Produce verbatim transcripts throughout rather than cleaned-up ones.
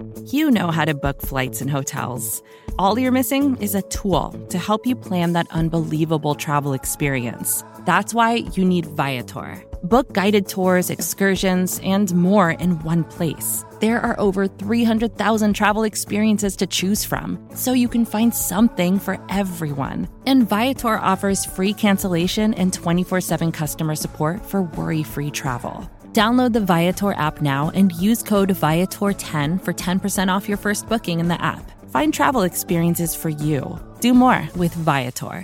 You know how to book flights and hotels. All you're missing is a tool to help you plan that unbelievable travel experience. That's why you need Viator. Book guided tours, excursions, and more in one place. There are over three hundred thousand travel experiences to choose from, so you can find something for everyone. And Viator offers free cancellation and twenty-four seven customer support for worry-free travel. Download the Viator app now and use code Viator ten for ten percent off your first booking in the app. Find travel experiences for you. Do more with Viator.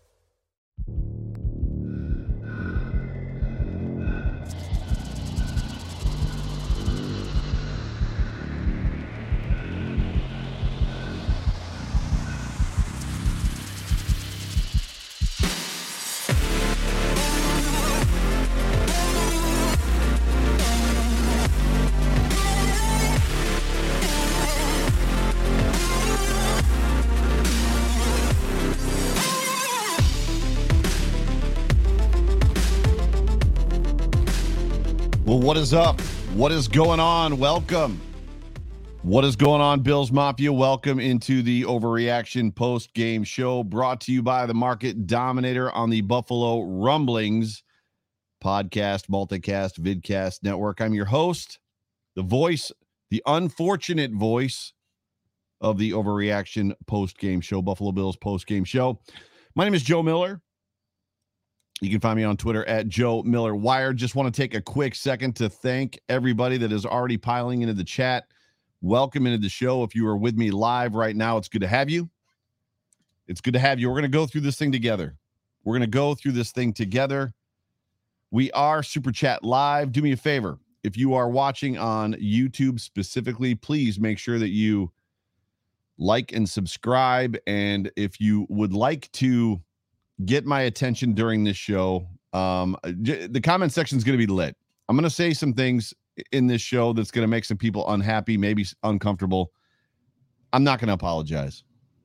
Well, what is up? What is going on? Welcome. What is going on, Bills Mafia? Welcome into the Overreaction post-game show brought to you by the Market Dominator on the Buffalo Rumblings podcast, multicast, vidcast network. I'm your host, the voice, the unfortunate voice of the Overreaction post-game show, Buffalo Bills post-game show. My name is Joe Miller. You can find me on Twitter at Joe Miller Wired. Just want to take a quick second to thank everybody that is already piling into the chat. Welcome into the show. If you are with me live right now, it's good to have you. It's good to have you. We're going to go through this thing together. We're going to go through this thing together. We are Super Chat Live. Do me a favor. If you are watching on YouTube specifically, please make sure that you like and subscribe. And if you would like to get my attention during this show, um, the comment section is going to be lit. I'm going to say some things in this show that's going to make some people unhappy, maybe uncomfortable. I'm not going to apologize.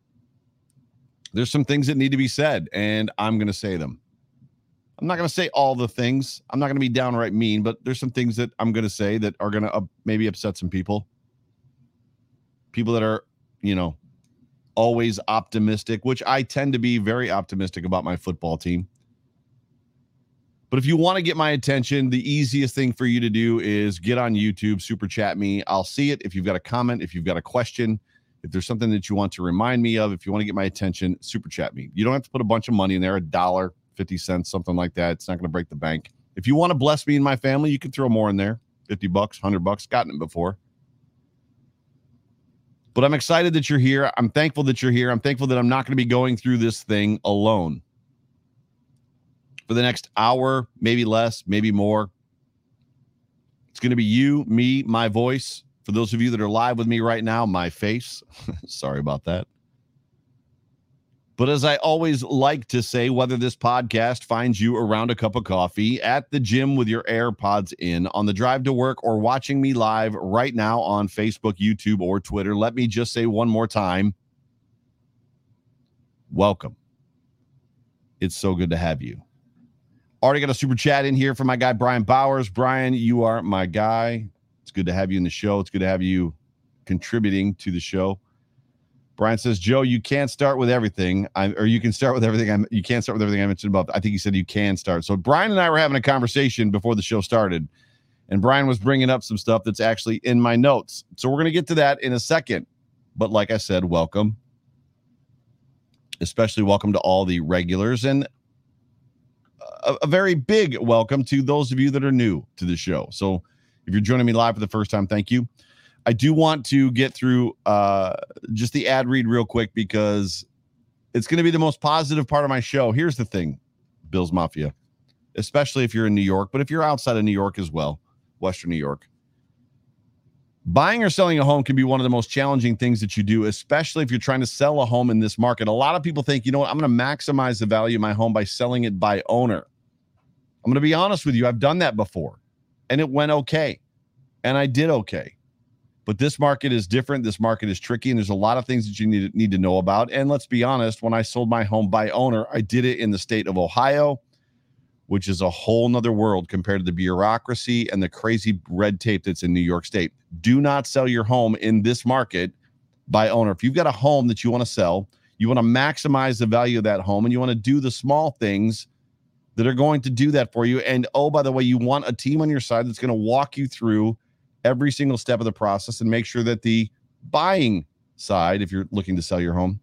There's some things that need to be said, and I'm going to say them. I'm not going to say all the things. I'm not going to be downright mean, but there's some things that I'm going to say that are going to uh, maybe upset some people. People that are, you know, always optimistic, which I tend to be very optimistic about my football team. But if you want to get my attention, the easiest thing for you to do is get on YouTube, super chat me. I'll see it. If you've got a comment, if you've got a question, if there's something that you want to remind me of, if you want to get my attention, super chat me. You don't have to put a bunch of money in there, a dollar, fifty cents, something like that. It's not going to break the bank. If you want to bless me and my family, you can throw more in there, fifty bucks, one hundred bucks, gotten it before. But I'm excited that you're here. I'm thankful that you're here. I'm thankful that I'm not going to be going through this thing alone for the next hour, maybe less, maybe more. It's going to be you, me, my voice. For those of you that are live with me right now, my face. Sorry about that. But as I always like to say, whether this podcast finds you around a cup of coffee, at the gym with your AirPods in, on the drive to work, or watching me live right now on Facebook, YouTube, or Twitter, let me just say one more time, welcome. It's so good to have you. Already got a super chat in here from my guy, Brian Bowers. Brian, you are my guy. It's good to have you in the show. It's good to have you contributing to the show. Brian says, Joe, you can't start with everything, I, or you can start with everything. I'm, you can't start with everything I mentioned above. I think he said you can start. So Brian and I were having a conversation before the show started, and Brian was bringing up some stuff that's actually in my notes. So we're going to get to that in a second. But like I said, welcome. Especially welcome to all the regulars, and a, a very big welcome to those of you that are new to the show. So if you're joining me live for the first time, thank you. I do want to get through uh, just the ad read real quick because it's going to be the most positive part of my show. Here's the thing, Bills Mafia, especially if you're in New York, but if you're outside of New York as well, Western New York, buying or selling a home can be one of the most challenging things that you do, especially if you're trying to sell a home in this market. A lot of people think, you know what, I'm going to maximize the value of my home by selling it by owner. I'm going to be honest with you. I've done that before, and it went okay, and I did okay. But this market is different. This market is tricky, and there's a lot of things that you need, need to know about. And let's be honest, when I sold my home by owner, I did it in the state of Ohio, which is a whole nother world compared to the bureaucracy and the crazy red tape that's in New York State. Do not sell your home in this market by owner. If you've got a home that you want to sell, you want to maximize the value of that home, and you want to do the small things that are going to do that for you. And, oh, by the way, you want a team on your side that's going to walk you through every single step of the process and make sure that the buying side, if you're looking to sell your home,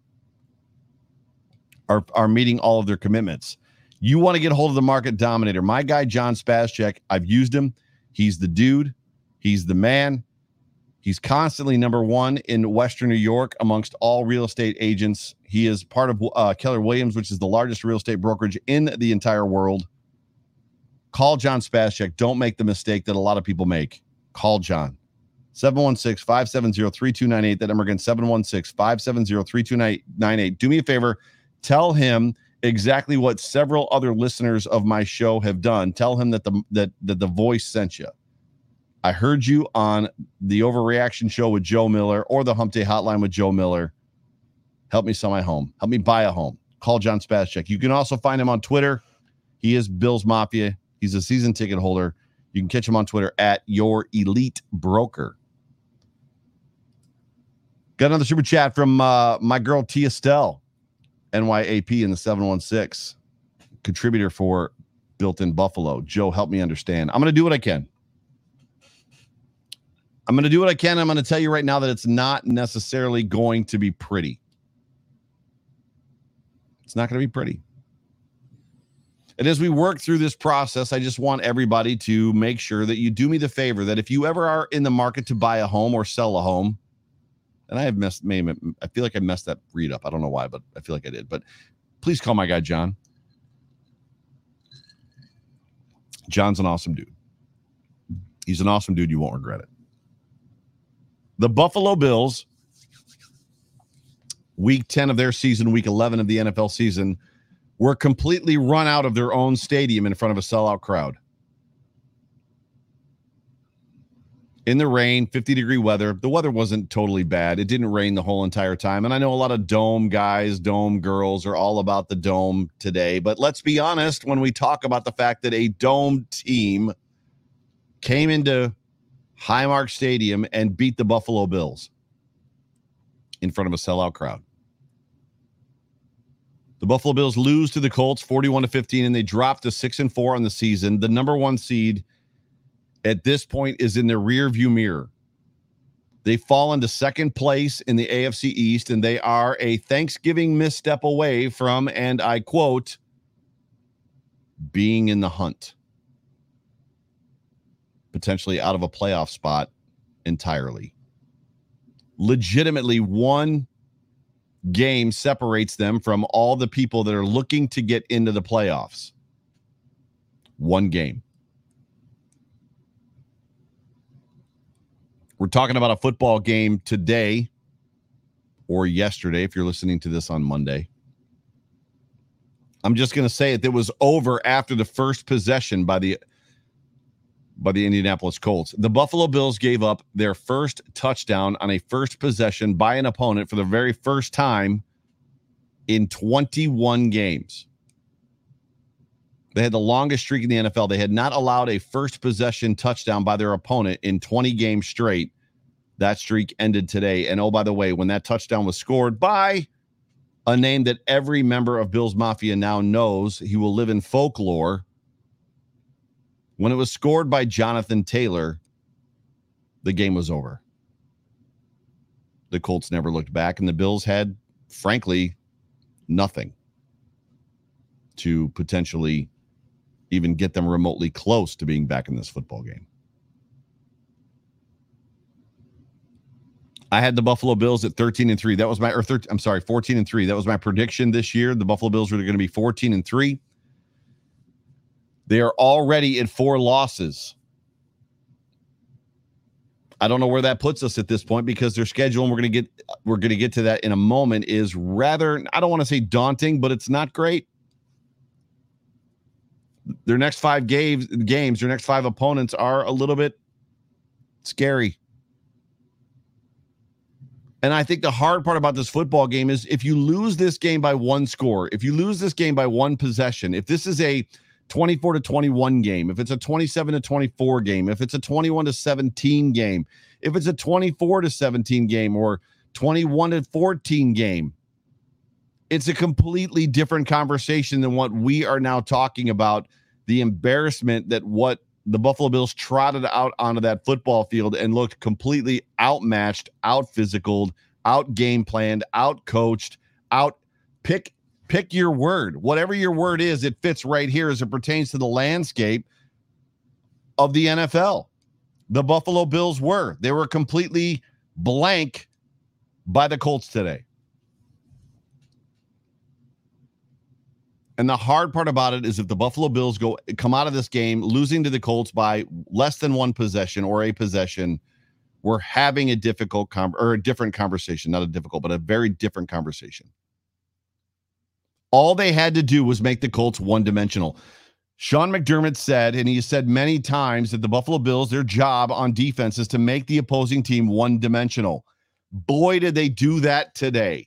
are, are meeting all of their commitments. You want to get a hold of the market dominator. My guy, John Spascheck, I've used him. He's the dude. He's the man. He's constantly number one in Western New York amongst all real estate agents. He is part of uh, Keller Williams, which is the largest real estate brokerage in the entire world. Call John Spascheck. Don't make the mistake that a lot of people make. Call John. seven one six, five seven zero, three two nine eight. That number again, seven one six, five seven zero, three two nine eight. Do me a favor. Tell him exactly what several other listeners of my show have done. Tell him that the that, that the voice sent you. I heard you on the Overreaction Show with Joe Miller or the Hump Day Hotline with Joe Miller. Help me sell my home. Help me buy a home. Call John Spascheck. You can also find him on Twitter. He is Bills Mafia. He's a season ticket holder. You can catch him on Twitter at Your Elite Broker. Got another super chat from uh, my girl T. Estelle, N Y A P in the seven one six, contributor for Built in Buffalo. Joe, help me understand. I'm going to do what I can. I'm going to do what I can. I'm going to tell you right now that it's not necessarily going to be pretty. It's not going to be pretty. And as we work through this process, I just want everybody to make sure that you do me the favor that if you ever are in the market to buy a home or sell a home, and I have messed, maybe, I feel like I messed that read up. I don't know why, but I feel like I did. But please call my guy, John. John's an awesome dude. He's an awesome dude. You won't regret it. The Buffalo Bills, week ten of their season, week eleven of the N F L season, were completely run out of their own stadium in front of a sellout crowd. In the rain, fifty degree weather. The weather wasn't totally bad. It didn't rain the whole entire time. And I know a lot of dome guys, dome girls are all about the dome today. But let's be honest when we talk about the fact that a dome team came into Highmark Stadium and beat the Buffalo Bills in front of a sellout crowd. The Buffalo Bills lose to the Colts forty-one to fifteen, and they drop to six and four on the season. The number one seed at this point is in the rear view mirror. They fall into second place in the A F C East, and they are a Thanksgiving misstep away from, and I quote, being in the hunt. Potentially out of a playoff spot entirely. Legitimately, one game separates them from all the people that are looking to get into the playoffs. One game. We're talking about a football game today or yesterday, if you're listening to this on Monday. I'm just going to say it. It was over after the first possession by the by the Indianapolis Colts. The Buffalo Bills gave up their first touchdown on a first possession by an opponent for the very first time in twenty-one games. They had the longest streak in the N F L. They had not allowed a first possession touchdown by their opponent in twenty games straight. That streak ended today. And oh, by the way, when that touchdown was scored by a name that every member of Bills Mafia now knows, he will live in folklore. When it was scored by Jonathan Taylor, the game was over. The Colts never looked back, and the Bills had, frankly, nothing to potentially even get them remotely close to being back in this football game. I had the Buffalo Bills at thirteen and three. That was my, or thirteen, I'm sorry, fourteen and three. That was my prediction this year. The Buffalo Bills were going to be fourteen and three. They are already at four losses. I don't know where that puts us at this point because their schedule, and we're going to get we're going to get to that in a moment, is rather, I don't want to say daunting, but it's not great. Their next five games, games, their next five opponents are a little bit scary. And I think the hard part about this football game is if you lose this game by one score, if you lose this game by one possession, if this is a twenty-four to twenty-one game, if it's a twenty-seven to twenty-four game, if it's a twenty-one to seventeen game, if it's a twenty-four to seventeen game or twenty-one to fourteen game, it's a completely different conversation than what we are now talking about. The embarrassment that what the Buffalo Bills trotted out onto that football field and looked completely outmatched, out physicaled, out game planned, out coached, out pick, pick your word. Whatever your word is, it fits right here as it pertains to the landscape of the N F L. The Buffalo Bills were. They were completely blank by the Colts today. And the hard part about it is if the Buffalo Bills go come out of this game losing to the Colts by less than one possession or a possession, we're having a difficult com- or a different conversation, not a difficult, but a very different conversation. All they had to do was make the Colts one-dimensional. Sean McDermott said, and he said many times, that the Buffalo Bills, their job on defense is to make the opposing team one-dimensional. Boy, did they do that today.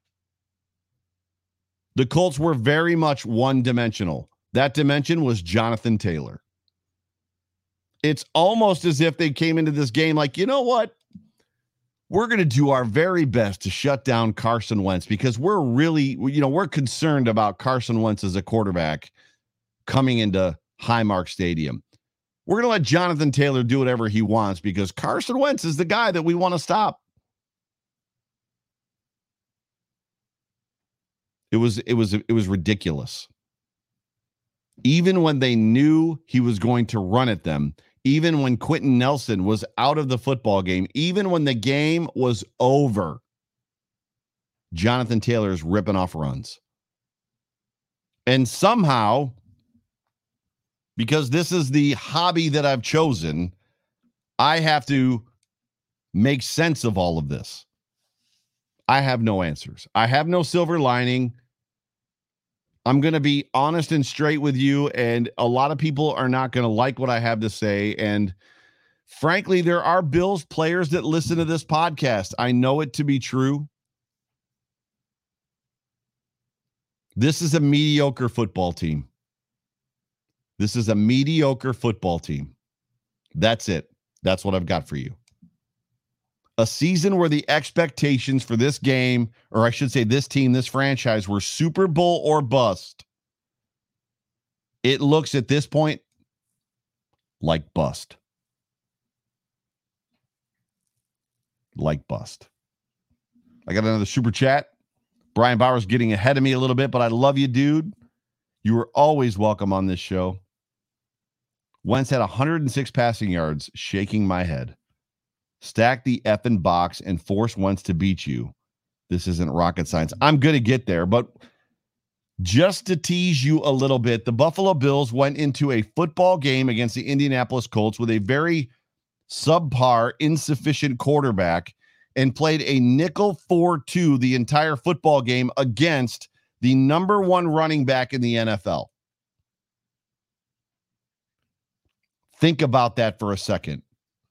The Colts were very much one-dimensional. That dimension was Jonathan Taylor. It's almost as if they came into this game like, you know what? We're going to do our very best to shut down Carson Wentz because we're really, you know, we're concerned about Carson Wentz as a quarterback coming into Highmark Stadium. We're going to let Jonathan Taylor do whatever he wants because Carson Wentz is the guy that we want to stop. It was it was it was ridiculous. Even when they knew he was going to run at them, even when Quentin Nelson was out of the football game, even when the game was over, Jonathan Taylor is ripping off runs. And somehow, because this is the hobby that I've chosen, I have to make sense of all of this. I have no answers. I have no silver lining. I'm going to be honest and straight with you, and a lot of people are not going to like what I have to say. And frankly, there are Bills players that listen to this podcast. I know it to be true. This is a mediocre football team. This is a mediocre football team. That's it. That's what I've got for you. A season where the expectations for this game, or I should say this team, this franchise, were Super Bowl or bust. It looks at this point like bust. Like bust. I got another super chat. Brian Bauer's getting ahead of me a little bit, but I love you, dude. You were always welcome on this show. Wentz had one hundred six passing yards, shaking my head. Stack the effing box and force Wentz to beat you. This isn't rocket science. I'm going to get there, but just to tease you a little bit, the Buffalo Bills went into a football game against the Indianapolis Colts with a very subpar, insufficient quarterback and played a nickel four two the entire football game against the number one running back in the N F L. Think about that for a second.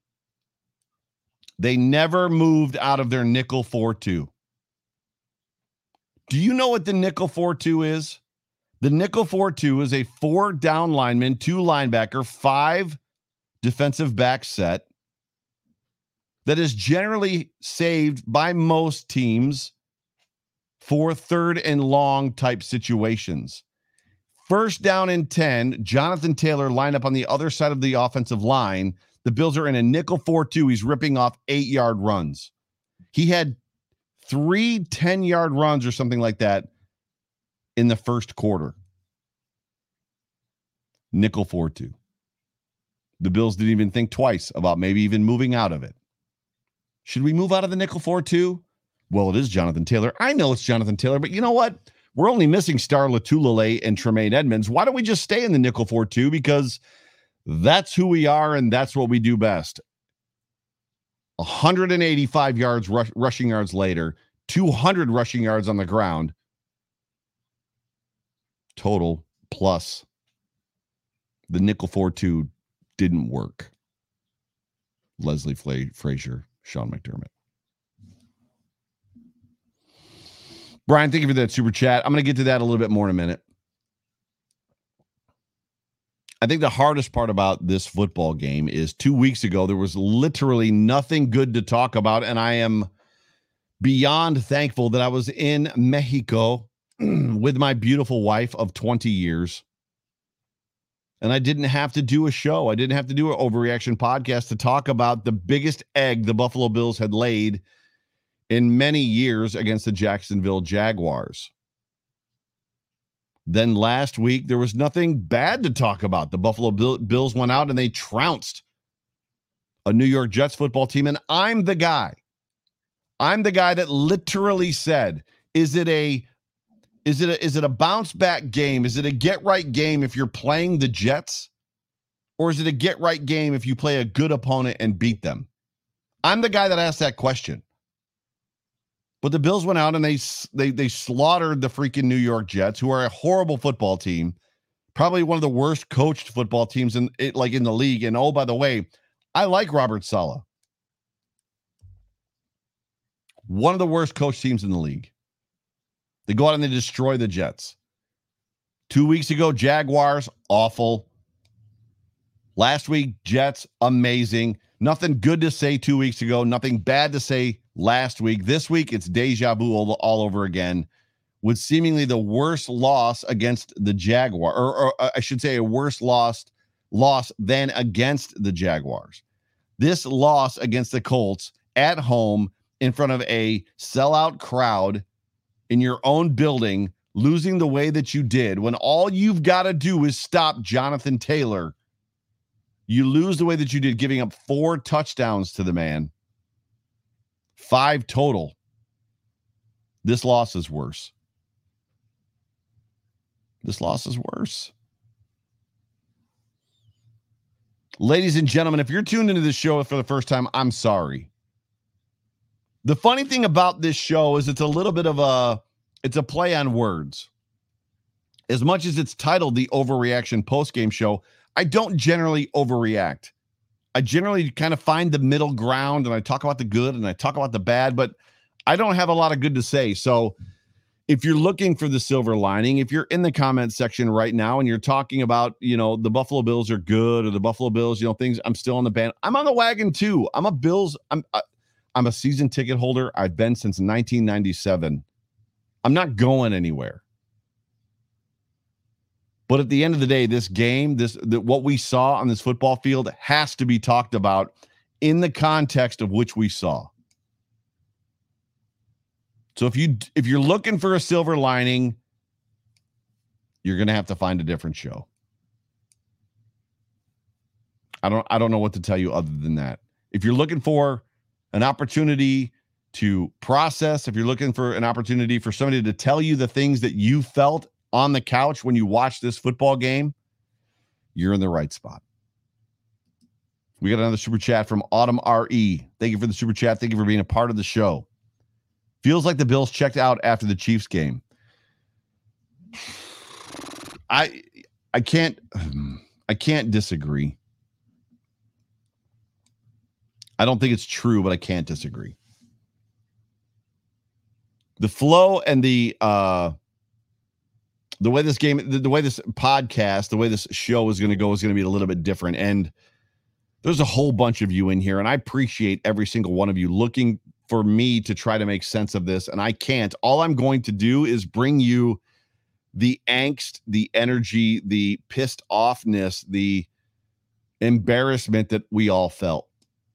They never moved out of their nickel four two. Do you know what the nickel four two is? The nickel four two is a four down lineman, two linebacker, five defensive back set that is generally saved by most teams for third and long type situations. First down and ten, Jonathan Taylor lined up on the other side of the offensive line. The Bills are in a nickel four two. He's ripping off eight-yard runs. He had three ten-yard runs or something like that in the first quarter. Nickel four two. The Bills didn't even think twice about maybe even moving out of it. Should we move out of the nickel four two? Well, it is Jonathan Taylor. I know it's Jonathan Taylor, but you know what? We're only missing Star Lotulelei and Tremaine Edmonds. Why don't we just stay in the nickel four two? Because that's who we are, and that's what we do best. one hundred eighty-five yards rush, rushing yards later, two hundred rushing yards on the ground. Total plus the nickel four two didn't work. Leslie Fla- Frazier, Sean McDermott. Brian, thank you for that super chat. I'm going to get to that a little bit more in a minute. I think the hardest part about this football game is two weeks ago, there was literally nothing good to talk about. And I am beyond thankful that I was in Mexico with my beautiful wife of twenty years. And I didn't have to do a show. I didn't have to do an overreaction podcast to talk about the biggest egg the Buffalo Bills had laid in many years against the Jacksonville Jaguars. Then last week, there was nothing bad to talk about. The Buffalo Bills went out and they trounced a New York Jets football team. And I'm the guy. I'm the guy that literally said, is it a is it a, is it a bounce back game? Is it a get right game if you're playing the Jets? Or is it a get right game if you play a good opponent and beat them? I'm the guy that asked that question. But the Bills went out and they they they slaughtered the freaking New York Jets, who are a horrible football team, probably one of the worst coached football teams in it, like in the league. And oh, by the way, I like Robert Saleh. One of the worst coached teams in the league. They go out and they destroy the Jets. Two weeks ago, Jaguars, awful. Last week, Jets, amazing. Nothing good to say two weeks ago. Nothing bad to say last week. This week, it's deja vu all, all over again with seemingly the worst loss against the Jaguar, or, or uh, I should say a worse loss, loss than against the Jaguars. This loss against the Colts at home in front of a sellout crowd in your own building, losing the way that you did when all you've got to do is stop Jonathan Taylor. You lose the way that you did, giving up four touchdowns to the man. Five total. This loss is worse. This loss is worse. Ladies and gentlemen, if you're tuned into this show for the first time, I'm sorry. The funny thing about this show is it's a little bit of a, it's a play on words. As much as it's titled the Overreaction Postgame Show, I don't generally overreact. I generally kind of find the middle ground and I talk about the good and I talk about the bad, but I don't have a lot of good to say. So if you're looking for the silver lining, if you're in the comment section right now and you're talking about, you know, the Buffalo Bills are good or the Buffalo Bills, you know, things, I'm still on the band. I'm on the wagon too. I'm a Bills. I'm, I'm a season ticket holder. I've been since nineteen ninety-seven. I'm not going anywhere. But at the end of the day, this game, this the, what we saw on this football field has to be talked about in the context of which we saw. So if you if you're looking for a silver lining, you're going to have to find a different show. I don't I don't know what to tell you other than that. If you're looking for an opportunity to process, if you're looking for an opportunity for somebody to tell you the things that you felt on the couch when you watch this football game, you're in the right spot. We got another super chat from Autumn R E. Thank you for the super chat. Thank you for being a part of the show. Feels like the Bills checked out after the Chiefs game. I I can't I can't disagree. I don't think it's true, but I can't disagree. The flow and the uh The way this game, the, the way this podcast, the way this show is going to go is going to be a little bit different. And there's a whole bunch of you in here, and I appreciate every single one of you looking for me to try to make sense of this. And I can't. All I'm going to do is bring you the angst, the energy, the pissed offness, the embarrassment that we all felt.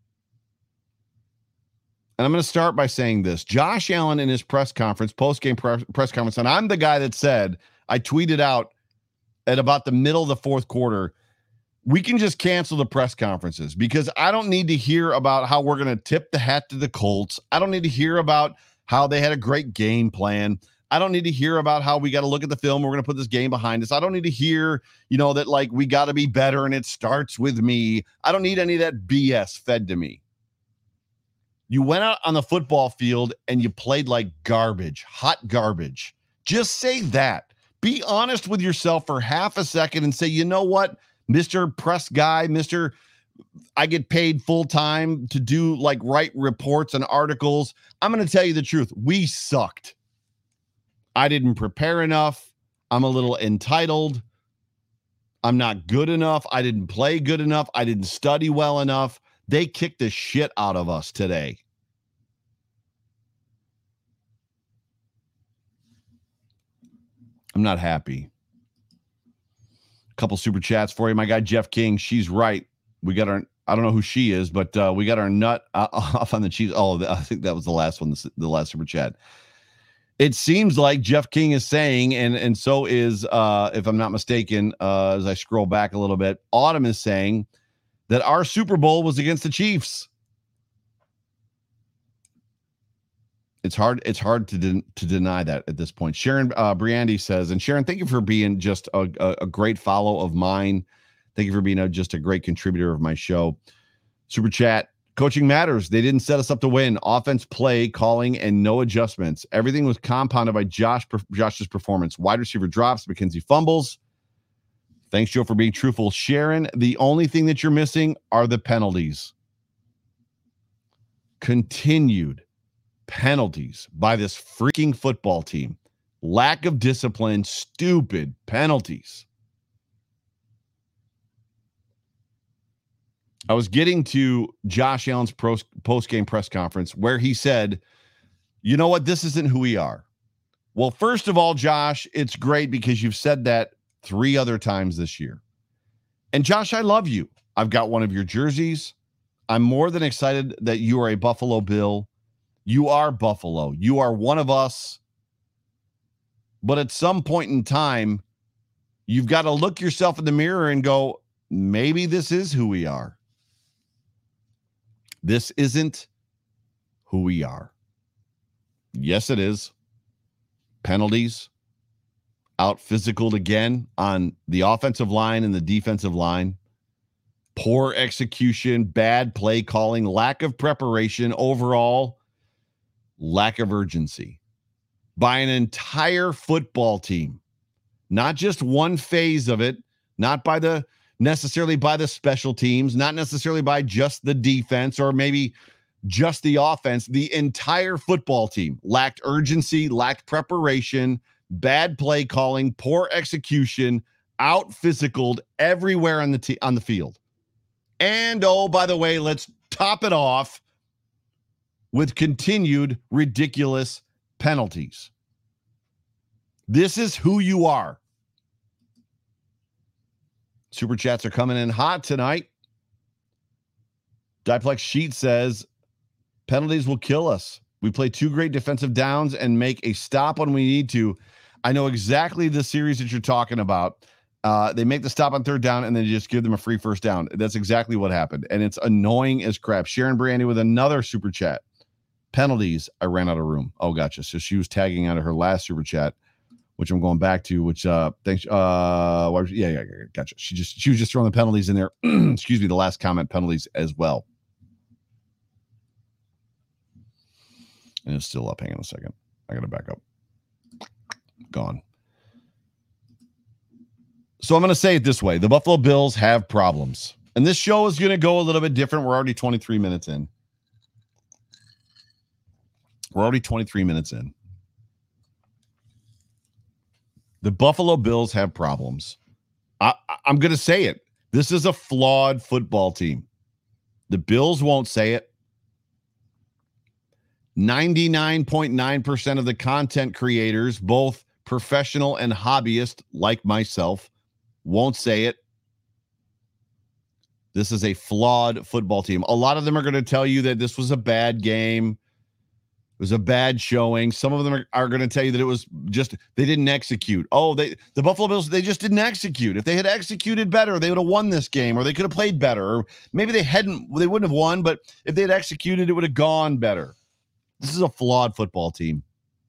And I'm going to start by saying this. Josh Allen in his press conference, post-game press, press conference, and I'm the guy that said, I tweeted out at about the middle of the fourth quarter, we can just cancel the press conferences because I don't need to hear about how we're going to tip the hat to the Colts. I don't need to hear about how they had a great game plan. I don't need to hear about how we got to look at the film. We're going to put this game behind us. I don't need to hear, you know, that like we got to be better and it starts with me. I don't need any of that B S fed to me. You went out on the football field and you played like garbage, hot garbage. Just say that. Be honest with yourself for half a second and say, you know what, Mister Press Guy, Mister I get paid full time to do like write reports and articles. I'm going to tell you the truth. We sucked. I didn't prepare enough. I'm a little entitled. I'm not good enough. I didn't play good enough. I didn't study well enough. They kicked the shit out of us today. I'm not happy. A couple super chats for you. My guy, Jeff King, she's right. We got our, I don't know who she is, but uh, we got our nut uh, off on the cheese. Oh, I think that was the last one, the, the last super chat. It seems like Jeff King is saying, and, and so is, uh, if I'm not mistaken, uh, as I scroll back a little bit, Autumn is saying that our Super Bowl was against the Chiefs. It's hard. It's hard to de- to deny that at this point. Sharon uh, Briandy says, and Sharon, thank you for being just a, a, a great follow of mine. Thank you for being a, just a great contributor of my show. Super chat. Coaching matters. They didn't set us up to win. Offense, play, calling, and no adjustments. Everything was compounded by Josh Josh's performance. Wide receiver drops, McKenzie fumbles. Thanks, Joe, for being truthful. Sharon, the only thing that you're missing are the penalties. Continued penalties by this freaking football team. Lack of discipline, stupid penalties. I was getting to Josh Allen's post-game press conference where he said, you know what, this isn't who we are. Well, first of all, Josh, it's great because you've said that three other times this year. And Josh, I love you. I've got one of your jerseys. I'm more than excited that you are a Buffalo Bill. You are Buffalo. You are one of us. But at some point in time, you've got to look yourself in the mirror and go, maybe this is who we are. This isn't who we are. Yes, it is. Penalties. Out physicaled again on the offensive line and the defensive line. Poor execution, bad play calling, lack of preparation, overall lack of urgency by an entire football team. Not just one phase of it, not by the necessarily by the special teams, not necessarily by just the defense or maybe just the offense. The entire football team lacked urgency, lacked preparation, bad play calling, poor execution, out physicaled everywhere on the t- on the field. And oh, by the way, let's top it off with continued ridiculous penalties. This is who you are. Super chats are coming in hot tonight. Diplex Sheet says, penalties will kill us. We play two great defensive downs and make a stop when we need to. I know exactly the series that you're talking about. Uh, they make the stop on third down and then just give them a free first down. That's exactly what happened. And it's annoying as crap. Sharon Brandy with another super chat. Penalties, I ran out of room. Oh, gotcha. So she was tagging out of her last super chat, which I'm going back to, which uh thanks. Uh why, yeah, yeah, yeah, gotcha. She just she was just throwing the penalties in there. Excuse me, the last comment, penalties as well. And it's still up. Hang on a second. I gotta back up. Gone. So I'm gonna say it this way: the Buffalo Bills have problems. And this show is gonna go a little bit different. We're already twenty-three minutes in. We're already twenty-three minutes in. The Buffalo Bills have problems. I, I'm going to say it. This is a flawed football team. The Bills won't say it. ninety-nine point nine percent of the content creators, both professional and hobbyist like myself, won't say it. This is a flawed football team. A lot of them are going to tell you that this was a bad game. It was a bad showing. Some of them are, are going to tell you that it was just, they didn't execute. Oh, they the Buffalo Bills, they just didn't execute. If they had executed better, they would have won this game, or they could have played better. Or maybe they hadn't, they wouldn't have won, but if they had executed, it would have gone better. This is a flawed football team.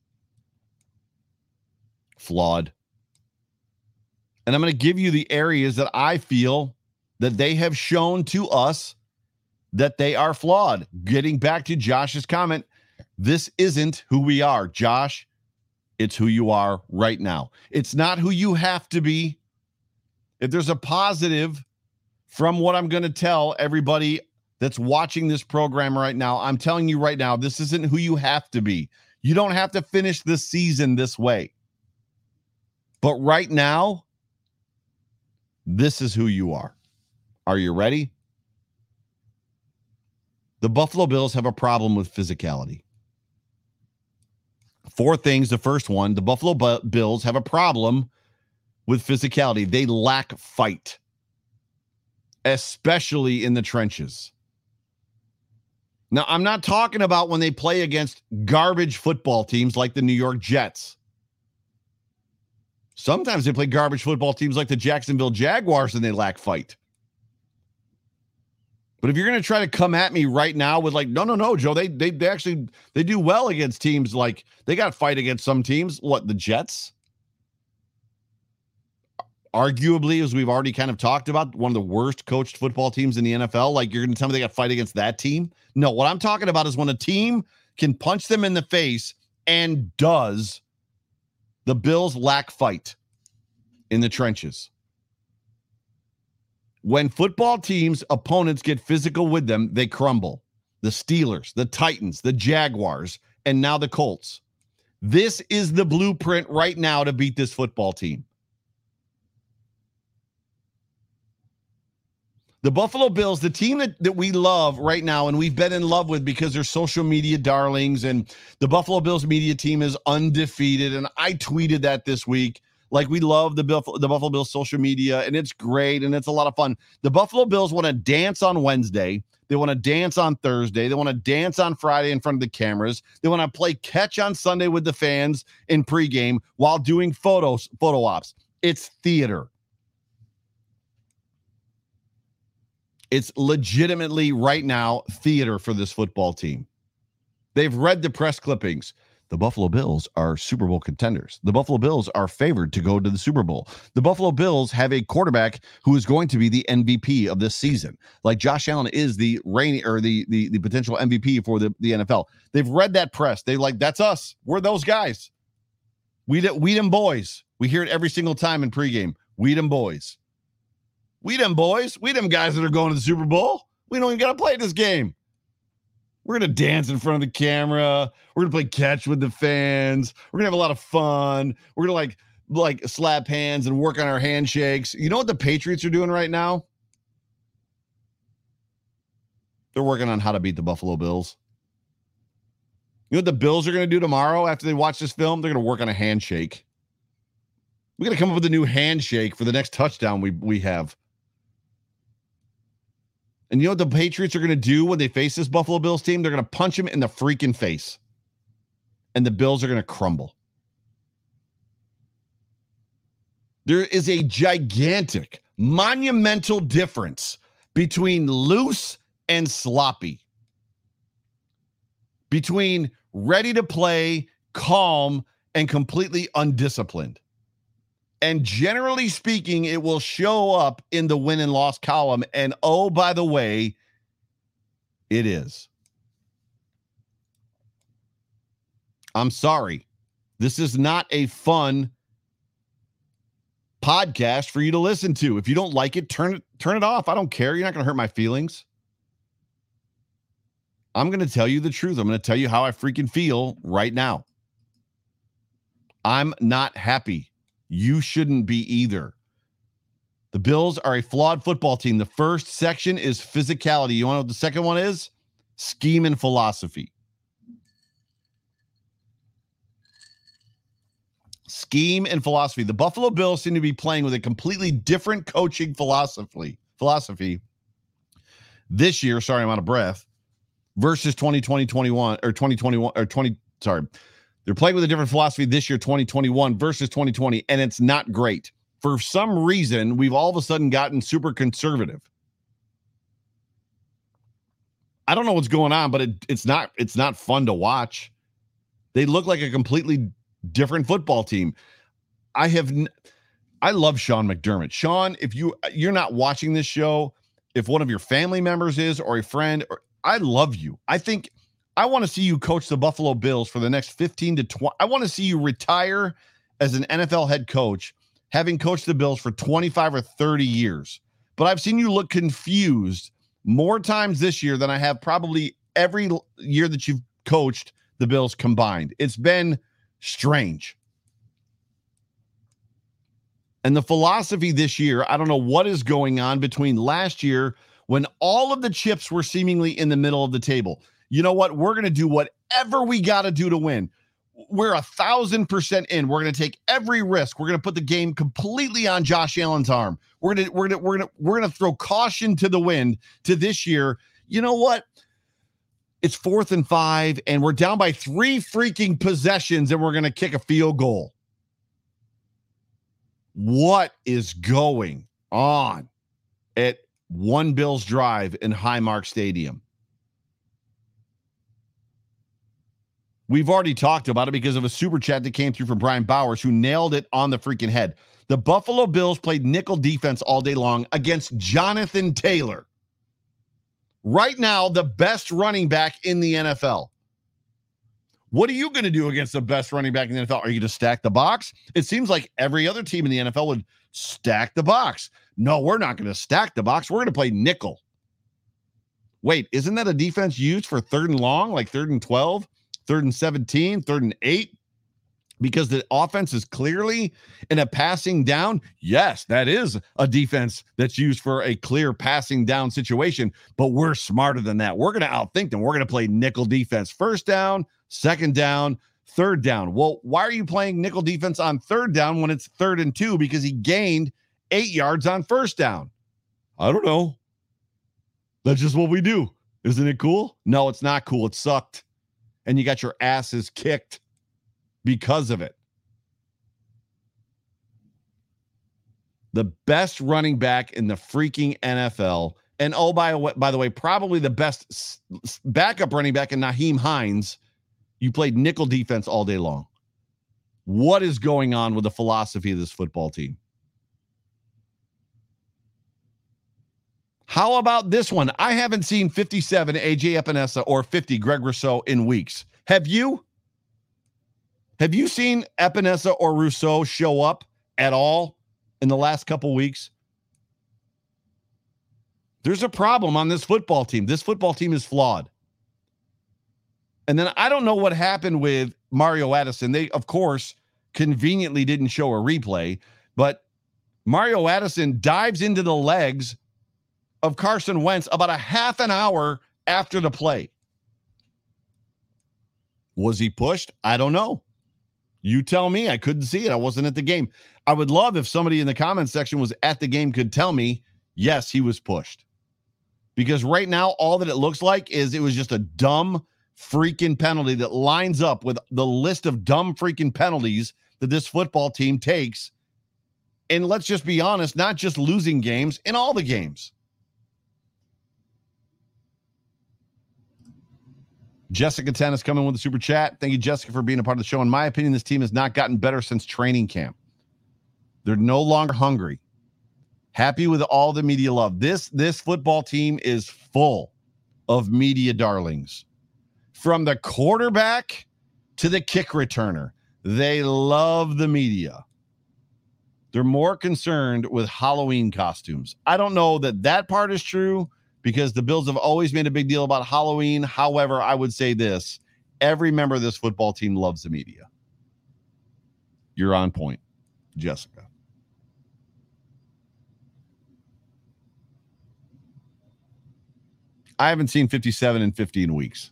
Flawed. And I'm going to give you the areas that I feel that they have shown to us that they are flawed. Getting back to Josh's comment, this isn't who we are, Josh. It's who you are right now. It's not who you have to be. If there's a positive from what I'm going to tell everybody that's watching this program right now, I'm telling you right now, this isn't who you have to be. You don't have to finish this season this way. But right now, This is who you are. Are you ready? The Buffalo Bills have a problem with physicality. Four things. The first one, the Buffalo B- Bills have a problem with physicality. They lack fight, especially in the trenches. Now, I'm not talking about when they play against garbage football teams like the New York Jets. Sometimes they play garbage football teams like the Jacksonville Jaguars and they lack fight. But if you're going to try to come at me right now with like, no, no, no, Joe, they, they they actually, they do well against teams like, they got to fight against some teams. What, the Jets? Arguably, as we've already kind of talked about, one of the worst coached football teams in the N F L. Like, you're going to tell me they got to fight against that team? No, what I'm talking about is when a team can punch them in the face and does, the Bills lack fight in the trenches. When football teams' opponents get physical with them, they crumble. The Steelers, the Titans, the Jaguars, and now the Colts. This is the blueprint right now to beat this football team. The Buffalo Bills, the team that, that we love right now and we've been in love with because they're social media darlings, and the Buffalo Bills media team is undefeated, and I tweeted that this week. Like, we love the Buffalo, the Buffalo Bills social media, and it's great, and it's a lot of fun. The Buffalo Bills want to dance on Wednesday. They want to dance on Thursday. They want to dance on Friday in front of the cameras. They want to play catch on Sunday with the fans in pregame while doing photos, photo ops. It's theater. It's legitimately right now theater for this football team. They've read the press clippings. The Buffalo Bills are Super Bowl contenders. The Buffalo Bills are favored to go to the Super Bowl. The Buffalo Bills have a quarterback who is going to be the M V P of this season. Like, Josh Allen is the reigning or the, the, the potential M V P for the, the N F L. They've read that press. They like, that's us. We're those guys. We, we them boys. We hear it every single time in pregame. We them boys. We them boys. We them guys that are going to the Super Bowl. We don't even got to play this game. We're going to dance in front of the camera. We're going to play catch with the fans. We're going to have a lot of fun. We're going to like, like slap hands and work on our handshakes. You know what the Patriots are doing right now? They're working on how to beat the Buffalo Bills. You know what the Bills are going to do tomorrow after they watch this film? They're going to work on a handshake. We're going to come up with a new handshake for the next touchdown we, we have. And you know what the Patriots are going to do when they face this Buffalo Bills team? They're going to punch him in the freaking face. And the Bills are going to crumble. There is a gigantic, monumental difference between loose and sloppy. Between ready to play, calm, and completely undisciplined. And generally speaking, it will show up in the win and loss column. And oh, by the way, it is. I'm sorry. This is not a fun podcast for you to listen to. If you don't like it, turn it, turn it off. I don't care. You're not going to hurt my feelings. I'm going to tell you the truth. I'm going to tell you how I freaking feel right now. I'm not happy. You shouldn't be either. The Bills are a flawed football team. The first section is physicality. You want to know what the second one is? Scheme and philosophy. Scheme and philosophy. The Buffalo Bills seem to be playing with a completely different coaching philosophy. Philosophy this year. Sorry, I'm out of breath. Versus twenty twenty, twenty-one or twenty twenty-one or twenty. Sorry. They're playing with a different philosophy this year, twenty twenty-one versus twenty twenty, and it's not great. For some reason, we've all of a sudden gotten super conservative. I don't know what's going on, but it, it's not it's not fun to watch. They look like a completely different football team. I have n- I love Sean McDermott. Sean, if you you're not watching this show, if one of your family members is or a friend, or, I love you. I think I want to see you coach the Buffalo Bills for the next fifteen to twenty. I want to see you retire as an N F L head coach, having coached the Bills for twenty-five or thirty years. But I've seen you look confused more times this year than I have probably every year that you've coached the Bills combined. It's been strange. And the philosophy this year, I don't know what is going on between last year when all of the chips were seemingly in the middle of the table. You know what? We're going to do whatever we got to do to win. We're a thousand percent in. We're going to take every risk. We're going to put the game completely on Josh Allen's arm. We're going to we're going to we're going to we're going to throw caution to the wind to this year. You know what? It's fourth and five, and we're down by three freaking possessions, and we're going to kick a field goal. What is going on at One Bills Drive in Highmark Stadium? We've already talked about it because of a super chat that came through from Brian Bowers, who nailed it on the freaking head. The Buffalo Bills played nickel defense all day long against Jonathan Taylor. Right now, the best running back in the N F L. What are you going to do against the best running back in the N F L? Are you going to stack the box? It seems like every other team in the N F L would stack the box. No, we're not going to stack the box. We're going to play nickel. Wait, isn't that a defense used for third and long, like third and twelve, third and seventeen, third and eight? Because the offense is clearly in a passing down. Yes, that is a defense that's used for a clear passing down situation, but we're smarter than that. We're going to outthink them. We're going to play nickel defense. First down, second down, third down. Well, why are you playing nickel defense on third down when it's third and two? Because he gained eight yards on first down. I don't know. That's just what we do. Isn't it cool? No, it's not cool. It sucked. And you got your asses kicked because of it. The best running back in the freaking N F L. And oh, by, by the way, probably the best s- backup running back in Nyheim Hines. You played nickel defense all day long. What is going on with the philosophy of this football team? How about this one? I haven't seen fifty-seven A J Epinesa or fifty Greg Rousseau in weeks. Have you? Have you seen Epinesa or Rousseau show up at all in the last couple weeks? There's a problem on this football team. This football team is flawed. And then I don't know what happened with Mario Addison. They, of course, conveniently didn't show a replay, but Mario Addison dives into the legs of Carson Wentz about a half an hour after the play. Was he pushed? I don't know. You tell me. I couldn't see it. I wasn't at the game. I would love if somebody in the comments section was at the game could tell me, yes, he was pushed. Because right now, all that it looks like is it was just a dumb freaking penalty that lines up with the list of dumb freaking penalties that this football team takes. And let's just be honest, not just losing games, in all the games. Jessica ten is coming with a super chat. Thank you, Jessica, for being a part of the show. In my opinion, this team has not gotten better since training camp. They're no longer hungry. Happy with all the media love. This, this football team is full of media darlings. From the quarterback to the kick returner, they love the media. They're more concerned with Halloween costumes. I don't know that that part is true, because the Bills have always made a big deal about Halloween. However, I would say this. Every member of this football team loves the media. You're on point, Jessica. I haven't seen fifty-seven and fifteen weeks.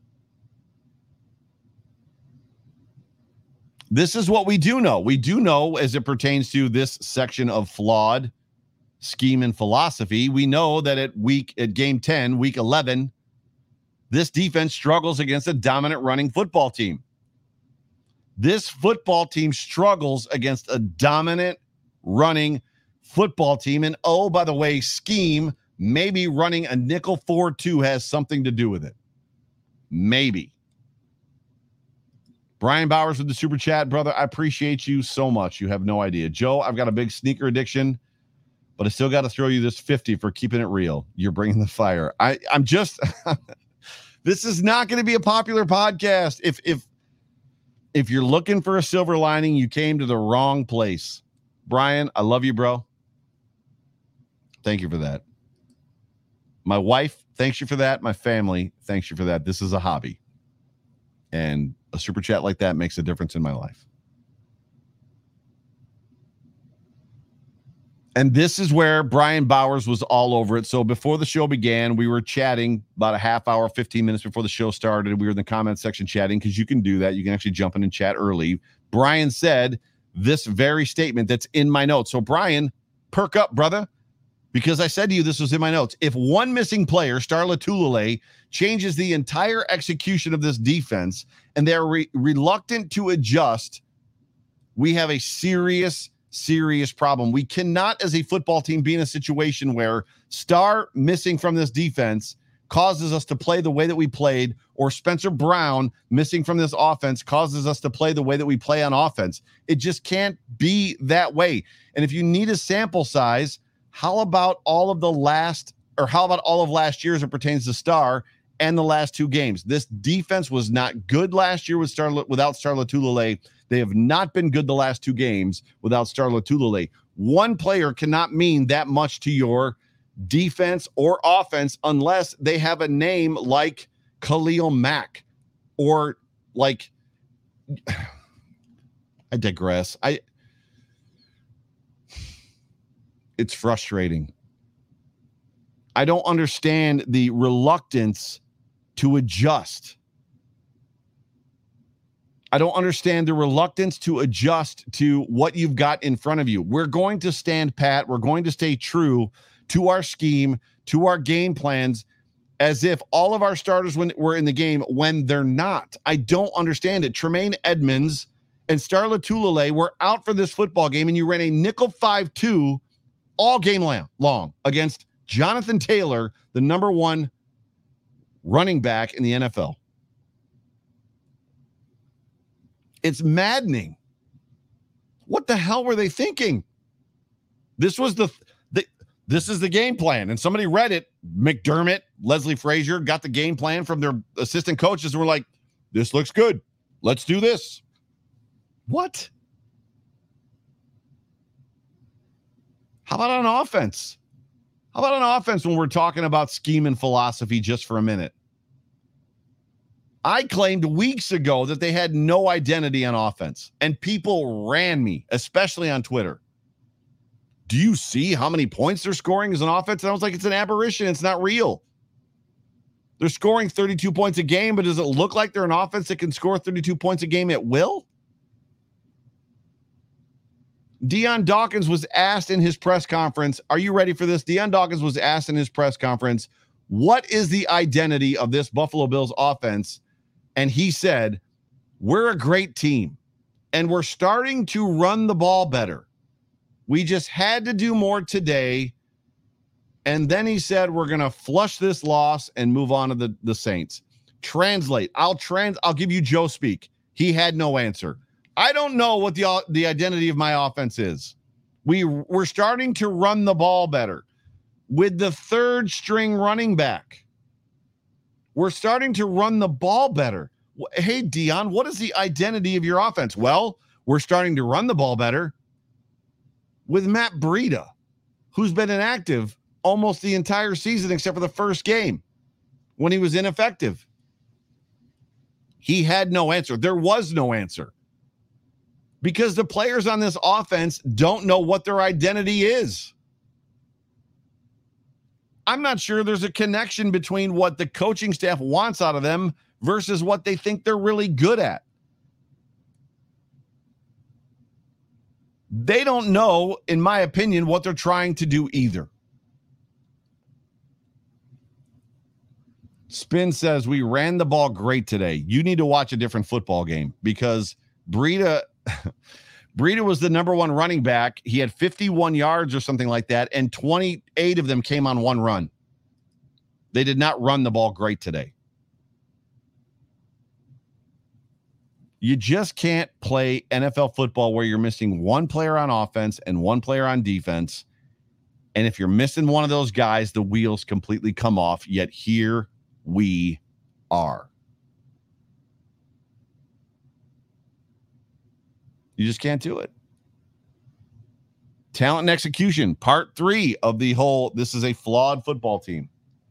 This is what we do know. We do know, as it pertains to this section of flawed scheme and philosophy, we know that at week at game ten, week eleven, this defense struggles against a dominant running football team. This football team struggles against a dominant running football team. And oh, by the way, scheme, maybe running a nickel four two has something to do with it. Maybe. Brian Bowers with the super chat. Brother, I appreciate you so much. You have no idea. Joe, I've got a big sneaker addiction, but I still got to throw you this fifty for keeping it real. You're bringing the fire. I, I'm just, this is not going to be a popular podcast. If, if, if you're looking for a silver lining, you came to the wrong place. Brian, I love you, bro. Thank you for that. My wife, thanks you for that. My family, thanks you for that. This is a hobby. And a super chat like that makes a difference in my life. And this is where Brian Bowers was all over it. So before the show began, we were chatting about a half hour, fifteen minutes before the show started. We were in the comment section chatting because you can do that. You can actually jump in and chat early. Brian said this very statement that's in my notes. So Brian, perk up, brother, because I said to you this was in my notes. If one missing player, Star Lotulelei, changes the entire execution of this defense and they're re- reluctant to adjust, we have a serious Serious problem. We cannot, as a football team, be in a situation where Star missing from this defense causes us to play the way that we played, or Spencer Brown missing from this offense causes us to play the way that we play on offense. It just can't be that way. And if you need a sample size, how about all of the last, or how about all of last year as it pertains to Star and the last two games? This defense was not good last year with Star without Star Lotulelei. They have not been good the last two games without Star Lotulelei. One player cannot mean that much to your defense or offense unless they have a name like Khalil Mack or like, I digress. I, it's frustrating. I don't understand the reluctance to adjust. I don't understand the reluctance to adjust to what you've got in front of you. We're going to stand pat. We're going to stay true to our scheme, to our game plans, as if all of our starters when, were in the game when they're not. I don't understand it. Tremaine Edmonds and Star Lotulelei were out for this football game, and you ran a nickel five two all game long against Jonathan Taylor, the number one running back in the N F L. It's maddening. What the hell were they thinking? This was the, the this is the game plan. And somebody read it. McDermott, Leslie Frazier got the game plan from their assistant coaches and were like, this looks good. Let's do this. What? How about on offense? How about on offense when we're talking about scheme and philosophy just for a minute? I claimed weeks ago that they had no identity on offense, and people ran me, especially on Twitter. Do you see how many points they're scoring as an offense? And I was like, it's an aberration. It's not real. They're scoring thirty-two points a game, but does it look like they're an offense that can score thirty-two points a game at will? Deion Dawkins was asked in his press conference, are you ready for this? Deion Dawkins was asked in his press conference, what is the identity of this Buffalo Bills offense? And he said, we're a great team, and we're starting to run the ball better. We just had to do more today. And then he said, we're going to flush this loss and move on to the, the Saints. Translate. I'll trans. I'll give you Joe speak. He had no answer. I don't know what the, the identity of my offense is. We, we're starting to run the ball better with the third string running back. We're starting to run the ball better. Hey, Deion, what is the identity of your offense? Well, we're starting to run the ball better with Matt Breida, who's been inactive almost the entire season except for the first game when he was ineffective. He had no answer. There was no answer because the players on this offense don't know what their identity is. I'm not sure there's a connection between what the coaching staff wants out of them versus what they think they're really good at. They don't know, in my opinion, what they're trying to do either. Spin says, we ran the ball great today. You need to watch a different football game because Breida, Breida was the number one running back. He had fifty-one yards or something like that, and twenty-eight of them came on one run. They did not run the ball great today. You just can't play N F L football where you're missing one player on offense and one player on defense. And if you're missing one of those guys, the wheels completely come off. Yet here we are. You just can't do it. Talent and execution, part three of the whole, this is a flawed football team.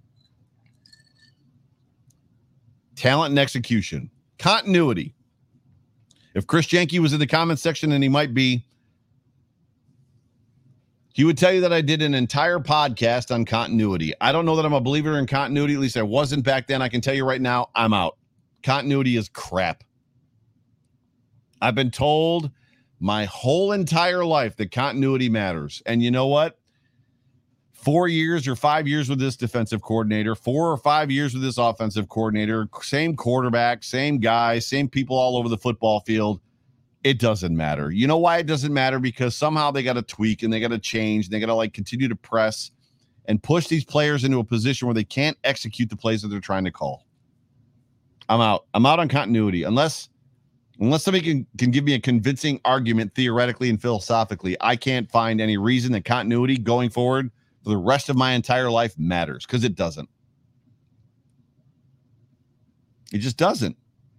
Talent and execution. Continuity. If Chris Jenke was in the comments section, and he might be, He would tell you that I did an entire podcast on continuity. I don't know that I'm a believer in continuity. At least I wasn't back then. I can tell you right now, I'm out. Continuity is crap. I've been told my whole entire life that continuity matters. And you know what? Four years or five years with this defensive coordinator, four or five years with this offensive coordinator, same quarterback, same guy, same people all over the football field. It doesn't matter. You know why it doesn't matter? Because somehow they got to tweak and they got to change. And they got to like continue to press and push these players into a position where they can't execute the plays that they're trying to call. I'm out. I'm out on continuity. Unless unless somebody can, can give me a convincing argument theoretically and philosophically, I can't find any reason that continuity going forward for the rest of my entire life matters, because it doesn't. It just doesn't.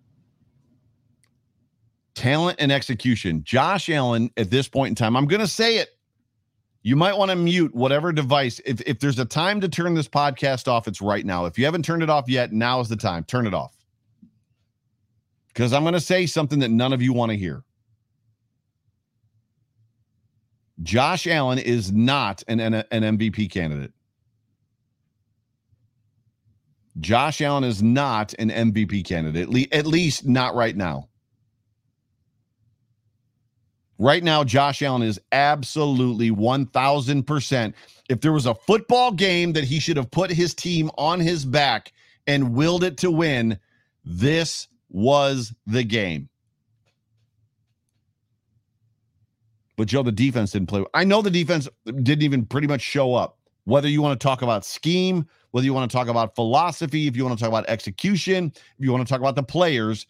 Talent and execution. Josh Allen, at this point in time, I'm going to say it. You might want to mute whatever device. If, if there's a time to turn this podcast off, it's right now. If you haven't turned it off yet, now is the time. Turn it off. Because I'm going to say something that none of you want to hear. Josh Allen is not an, an, an M V P candidate. Josh Allen is not an M V P candidate, at, le- at least not right now. Right now, Josh Allen is absolutely one thousand percent. If there was a football game that he should have put his team on his back and willed it to win, this was the game. But, Joe, the defense didn't play. I know the defense didn't even pretty much show up. Whether you want to talk about scheme, whether you want to talk about philosophy, if you want to talk about execution, if you want to talk about the players,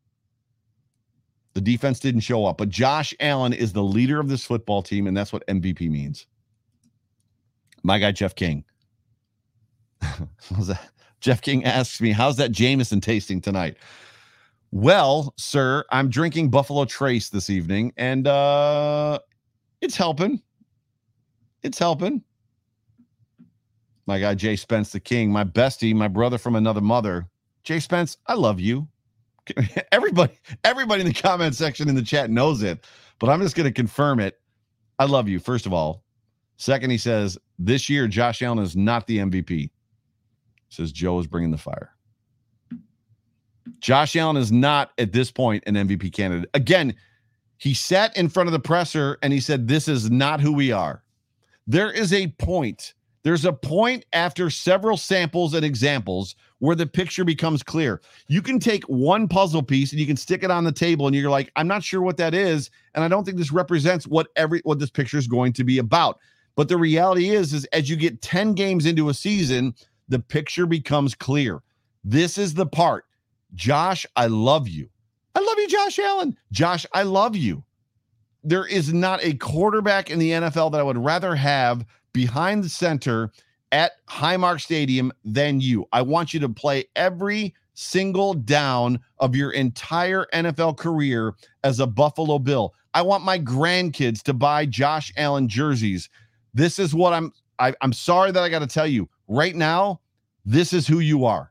the defense didn't show up. But Josh Allen is the leader of this football team, and that's what M V P means. My guy, Jeff King. How's that? Jeff King asks me, how's that Jameson tasting tonight? Well, sir, I'm drinking Buffalo Trace this evening, and uh, it's helping. It's helping. My guy, Jay Spence, the King, my bestie, my brother from another mother. Jay Spence, I love you. Everybody, everybody in the comment section in the chat knows it, but I'm just going to confirm it. I love you, first of all. Second, he says, this year, Josh Allen is not the M V P. Says Joe is bringing the fire. Josh Allen is not, at this point, an M V P candidate. Again, he sat in front of the presser and he said, this is not who we are. There is a point. There's a point after several samples and examples where the picture becomes clear. You can take one puzzle piece and you can stick it on the table and you're like, I'm not sure what that is. And I don't think this represents what every, what this picture is going to be about. But the reality is, is as you get ten games into a season, the picture becomes clear. This is the part. Josh, I love you. I love you, Josh Allen. Josh, I love you. There is not a quarterback in the N F L that I would rather have behind the center at Highmark Stadium than you. I want you to play every single down of your entire N F L career as a Buffalo Bill. I want my grandkids to buy Josh Allen jerseys. This is what I'm, I, I'm sorry that I got to tell you right now, this is who you are.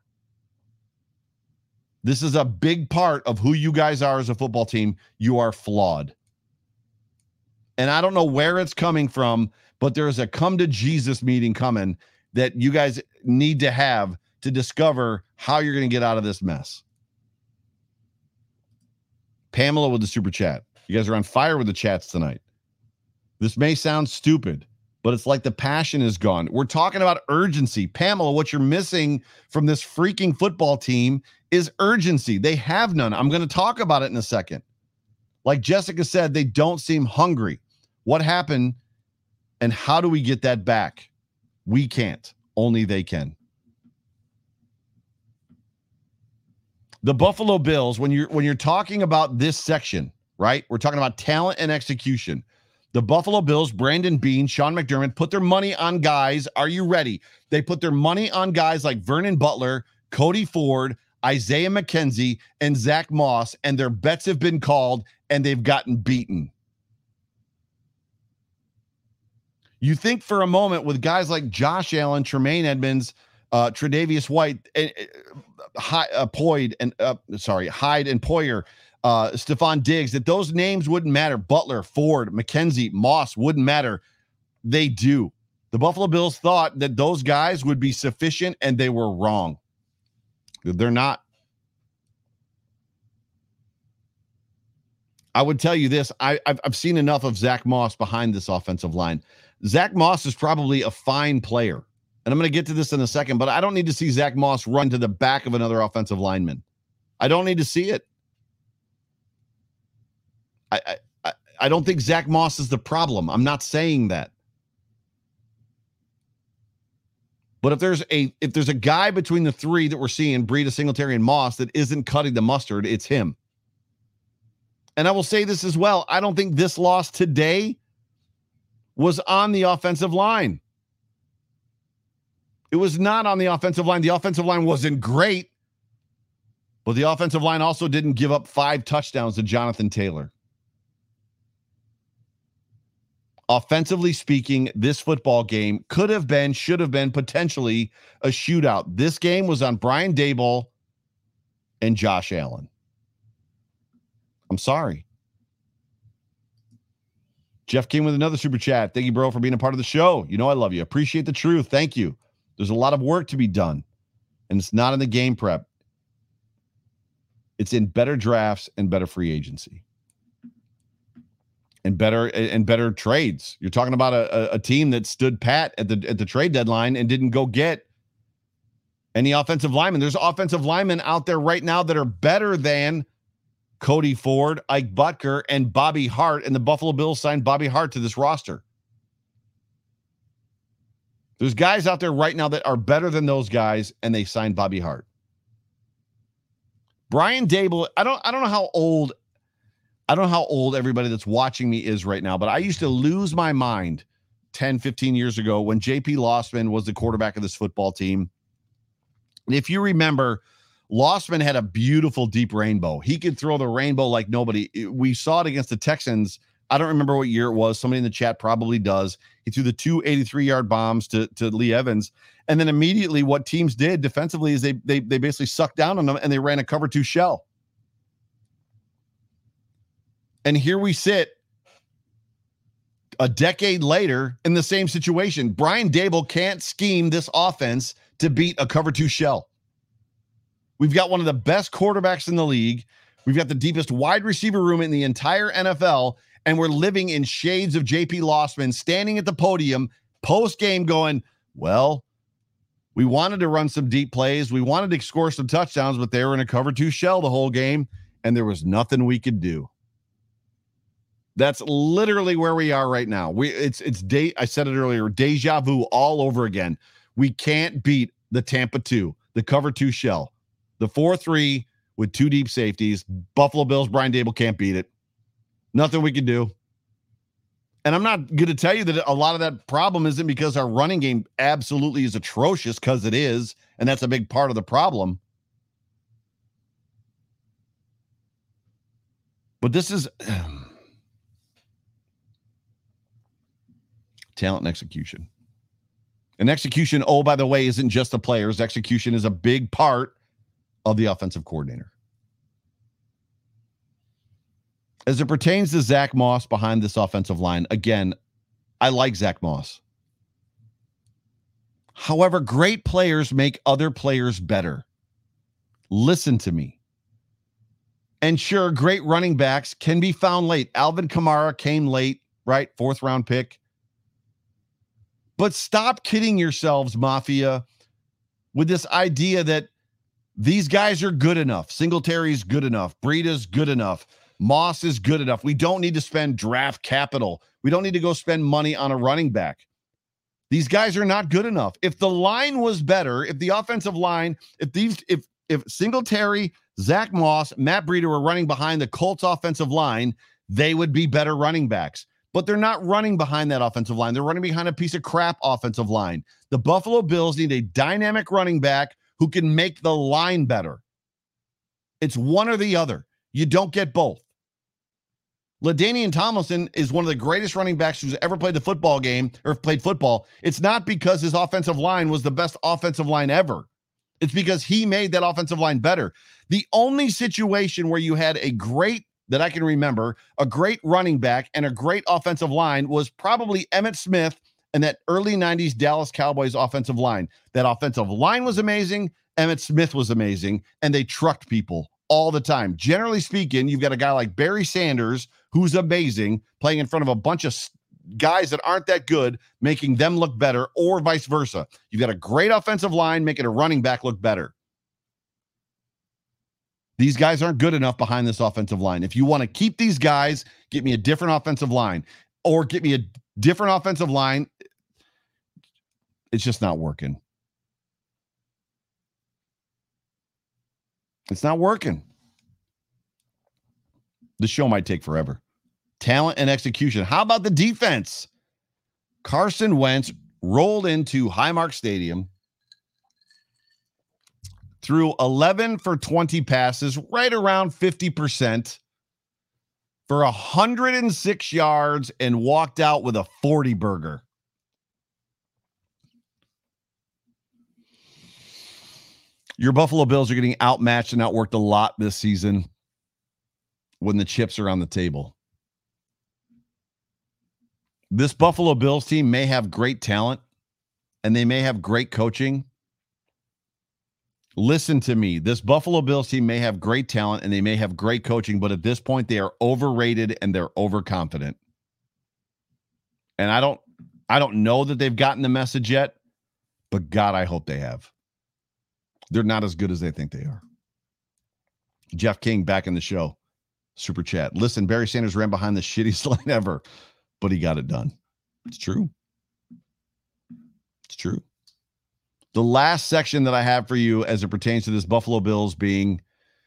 This is a big part of who you guys are as a football team. You are flawed. And I don't know where it's coming from, but there's a come to Jesus meeting coming that you guys need to have to discover how you're going to get out of this mess. Pamela with the super chat. You guys are on fire with the chats tonight. This may sound stupid, but it's like the passion is gone. We're talking about urgency. Pamela, what you're missing from this freaking football team is urgency. They have none. I'm going to talk about it in a second. Like Jessica said, they don't seem hungry. What happened and how do we get that back? We can't. Only they can. The Buffalo Bills, when you're when you're talking about this section, right? We're talking about talent and execution. The Buffalo Bills, Brandon Beane, Sean McDermott, put their money on guys. Are you ready? They put their money on guys like Vernon Butler, Cody Ford, Isaiah McKenzie, and Zach Moss, and their bets have been called, and they've gotten beaten. You think for a moment with guys like Josh Allen, Tremaine Edmonds, uh, Tre'Davious White, uh, uh, Poyd, and uh, sorry, Hyde and Poyer, uh, Stephon Diggs, that those names wouldn't matter. Butler, Ford, McKenzie, Moss wouldn't matter. they do. The Buffalo Bills thought that those guys would be sufficient, and they were wrong. They're not. I would tell you this. I, I've, I've seen enough of Zach Moss behind this offensive line. Zach Moss is probably a fine player. And I'm going to get to this in a second, but I don't need to see Zach Moss run to the back of another offensive lineman. I don't need to see it. I, I, I don't think Zach Moss is the problem. I'm not saying that. But if there's a if there's a guy between the three that we're seeing, Breida, Singletary, and Moss, that isn't cutting the mustard, it's him. And I will say this as well. I don't think this loss today was on the offensive line. It was not on the offensive line. The offensive line wasn't great, but the offensive line also didn't give up five touchdowns to Jonathan Taylor. Offensively speaking, this football game could have been, should have been potentially a shootout. This game was on Brian Daboll and Josh Allen. I'm sorry. Jeff came with another super chat. Thank you, bro, for being a part of the show. You know I love you. Appreciate the truth. Thank you. There's a lot of work to be done, and it's not in the game prep. It's in better drafts and better free agency. And better and better trades. You're talking about a, a team that stood pat at the at the trade deadline and didn't go get any offensive linemen. There's offensive linemen out there right now that are better than Cody Ford, Ike Butker, and Bobby Hart, and the Buffalo Bills signed Bobby Hart to this roster. There's guys out there right now that are better than those guys, and they signed Bobby Hart. Brian Daboll, I don't I don't know how old I don't know how old everybody that's watching me is right now, but I used to lose my mind ten, fifteen years ago when J P Lossman was the quarterback of this football team. And if you remember, Lossman had a beautiful deep rainbow. He could throw the rainbow like nobody. We saw it against the Texans. I don't remember what year it was. Somebody in the chat probably does. He threw the two eighty-three-yard bombs to, to Lee Evans. And then immediately what teams did defensively is they, they, they basically sucked down on them and they ran a cover two shell. And here we sit a decade later in the same situation. Brian Daboll can't scheme this offense to beat a cover two shell. We've got one of the best quarterbacks in the league. We've got the deepest wide receiver room in the entire N F L, and we're living in shades of J P Lossman standing at the podium post-game going, well, we wanted to run some deep plays. We wanted to score some touchdowns, but they were in a cover two shell the whole game, and there was nothing we could do. That's literally where we are right now. We it's it's day I said it earlier, deja vu all over again. We can't beat the Tampa two, the cover two shell, the four three with two deep safeties. Buffalo Bills, Brian Daboll can't beat it. Nothing we can do. And I'm not going to tell you that a lot of that problem isn't because our running game absolutely is atrocious, because it is, and that's a big part of the problem. But this is um, talent and execution. And execution, oh, by the way, isn't just the players. Execution is a big part of the offensive coordinator. As it pertains to Zach Moss behind this offensive line, again, I like Zach Moss. However, great players make other players better. Listen to me. And sure, great running backs can be found late. Alvin Kamara came late, right? Fourth round pick. But stop kidding yourselves, Mafia, with this idea that these guys are good enough. Singletary's good enough. Breida's good enough. Moss is good enough. We don't need to spend draft capital. We don't need to go spend money on a running back. These guys are not good enough. If the line was better, if the offensive line, if these, if if Singletary, Zach Moss, Matt Breida were running behind the Colts offensive line, they would be better running backs. But they're not running behind that offensive line. They're running behind a piece of crap offensive line. The Buffalo Bills need a dynamic running back who can make the line better. It's one or the other. You don't get both. LaDainian Tomlinson is one of the greatest running backs who's ever played the football game or played football. It's not because his offensive line was the best offensive line ever. It's because he made that offensive line better. The only situation where you had a great, that I can remember, a great running back and a great offensive line was probably Emmitt Smith and that early nineties Dallas Cowboys offensive line. That offensive line was amazing. Emmitt Smith was amazing, and they trucked people all the time. Generally speaking, you've got a guy like Barry Sanders, who's amazing, playing in front of a bunch of guys that aren't that good, making them look better, or vice versa. You've got a great offensive line making a running back look better. These guys aren't good enough behind this offensive line. If you want to keep these guys, get me a different offensive line, or get me a different offensive line. It's just not working. It's not working. The show might take forever. Talent and execution. How about the defense? Carson Wentz rolled into Highmark Stadium, threw eleven for twenty passes, right around fifty percent, for one hundred six yards, and walked out with a forty burger. Your Buffalo Bills are getting outmatched and outworked a lot this season when the chips are on the table. This Buffalo Bills team may have great talent and they may have great coaching. Listen to me. This Buffalo Bills team may have great talent and they may have great coaching, but at this point they are overrated and they're overconfident. And I don't I don't know that they've gotten the message yet, but God, I hope they have. They're not as good as they think they are. Jeff King back in the show. Super chat. Listen, Barry Sanders ran behind the shittiest line ever, but he got it done. It's true. It's true. The last section that I have for you as it pertains to this Buffalo Bills being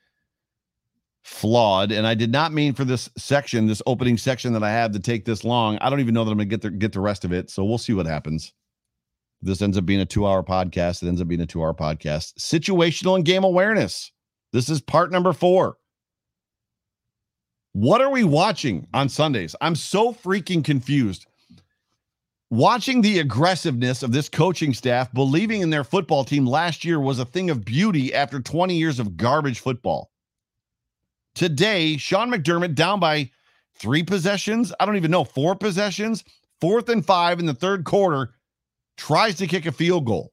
flawed, and I did not mean for this section, this opening section that I have, to take this long. I don't even know that I'm going to get the, get the rest of it, so we'll see what happens. This ends up being a two-hour podcast. It ends up being a two-hour podcast. Situational and game awareness. This is part number four. What are we watching on Sundays? I'm so freaking confused. Watching the aggressiveness of this coaching staff, believing in their football team last year was a thing of beauty after twenty years of garbage football. Today, Sean McDermott down by three possessions. I don't even know, four possessions. Fourth and five in the third quarter. Tries to kick a field goal.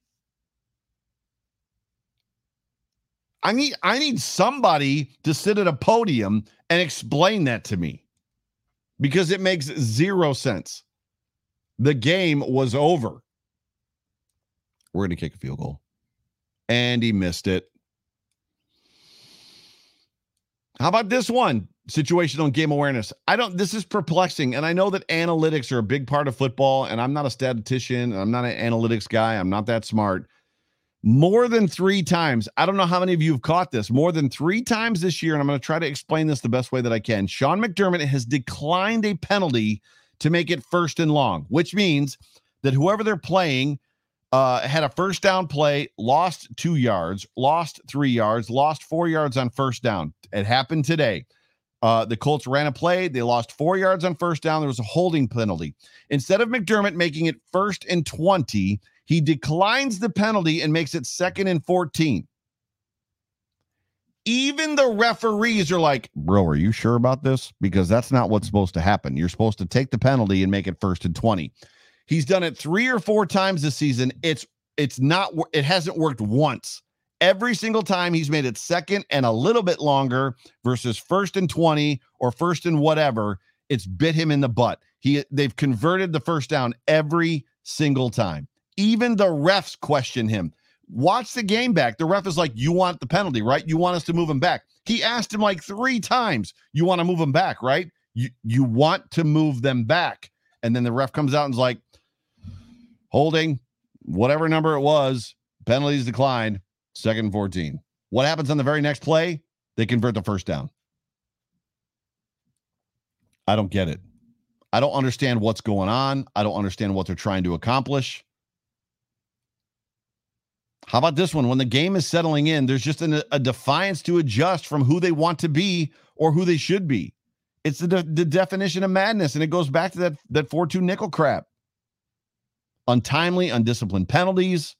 I need I need somebody to sit at a podium and explain that to me, because it makes zero sense. The game was over. We're going to kick a field goal. And he missed it. How about this one? Situational and game awareness. I don't, this is perplexing. And I know that analytics are a big part of football, and I'm not a statistician. I'm not an analytics guy. I'm not that smart. More than three times. I don't know how many of you have caught this. More than three times this year, and I'm going to try to explain this the best way that I can. Sean McDermott has declined a penalty to make it first and long, which means that whoever they're playing uh, had a first down play, lost two yards, lost three yards, lost four yards on first down. It happened today. Uh, the Colts ran a play. They lost four yards on first down. There was a holding penalty. Instead of McDermott making it first and twenty, he declines the penalty and makes it second and fourteen. Even the referees are like, bro, are you sure about this? Because that's not what's supposed to happen. You're supposed to take the penalty and make it first and twenty. He's done it three or four times this season. It's it's not, it hasn't worked once. Every single time he's made it second and a little bit longer versus first and twenty or first and whatever, it's bit him in the butt. He they've converted the first down every single time. Even the refs question him. Watch the game back. The ref is like, you want the penalty, right? You want us to move him back. He asked him like three times, you want to move him back, right? You, you want to move them back. And then the ref comes out and is like, holding, whatever number it was, penalties declined, second and fourteen. What happens on the very next play? They convert the first down. I don't get it. I don't understand what's going on. I don't understand what they're trying to accomplish. How about this one? When the game is settling in, there's just an, a defiance to adjust from who they want to be or who they should be. It's the, de- the definition of madness, and it goes back to that, that four two nickel crap. Untimely, undisciplined penalties.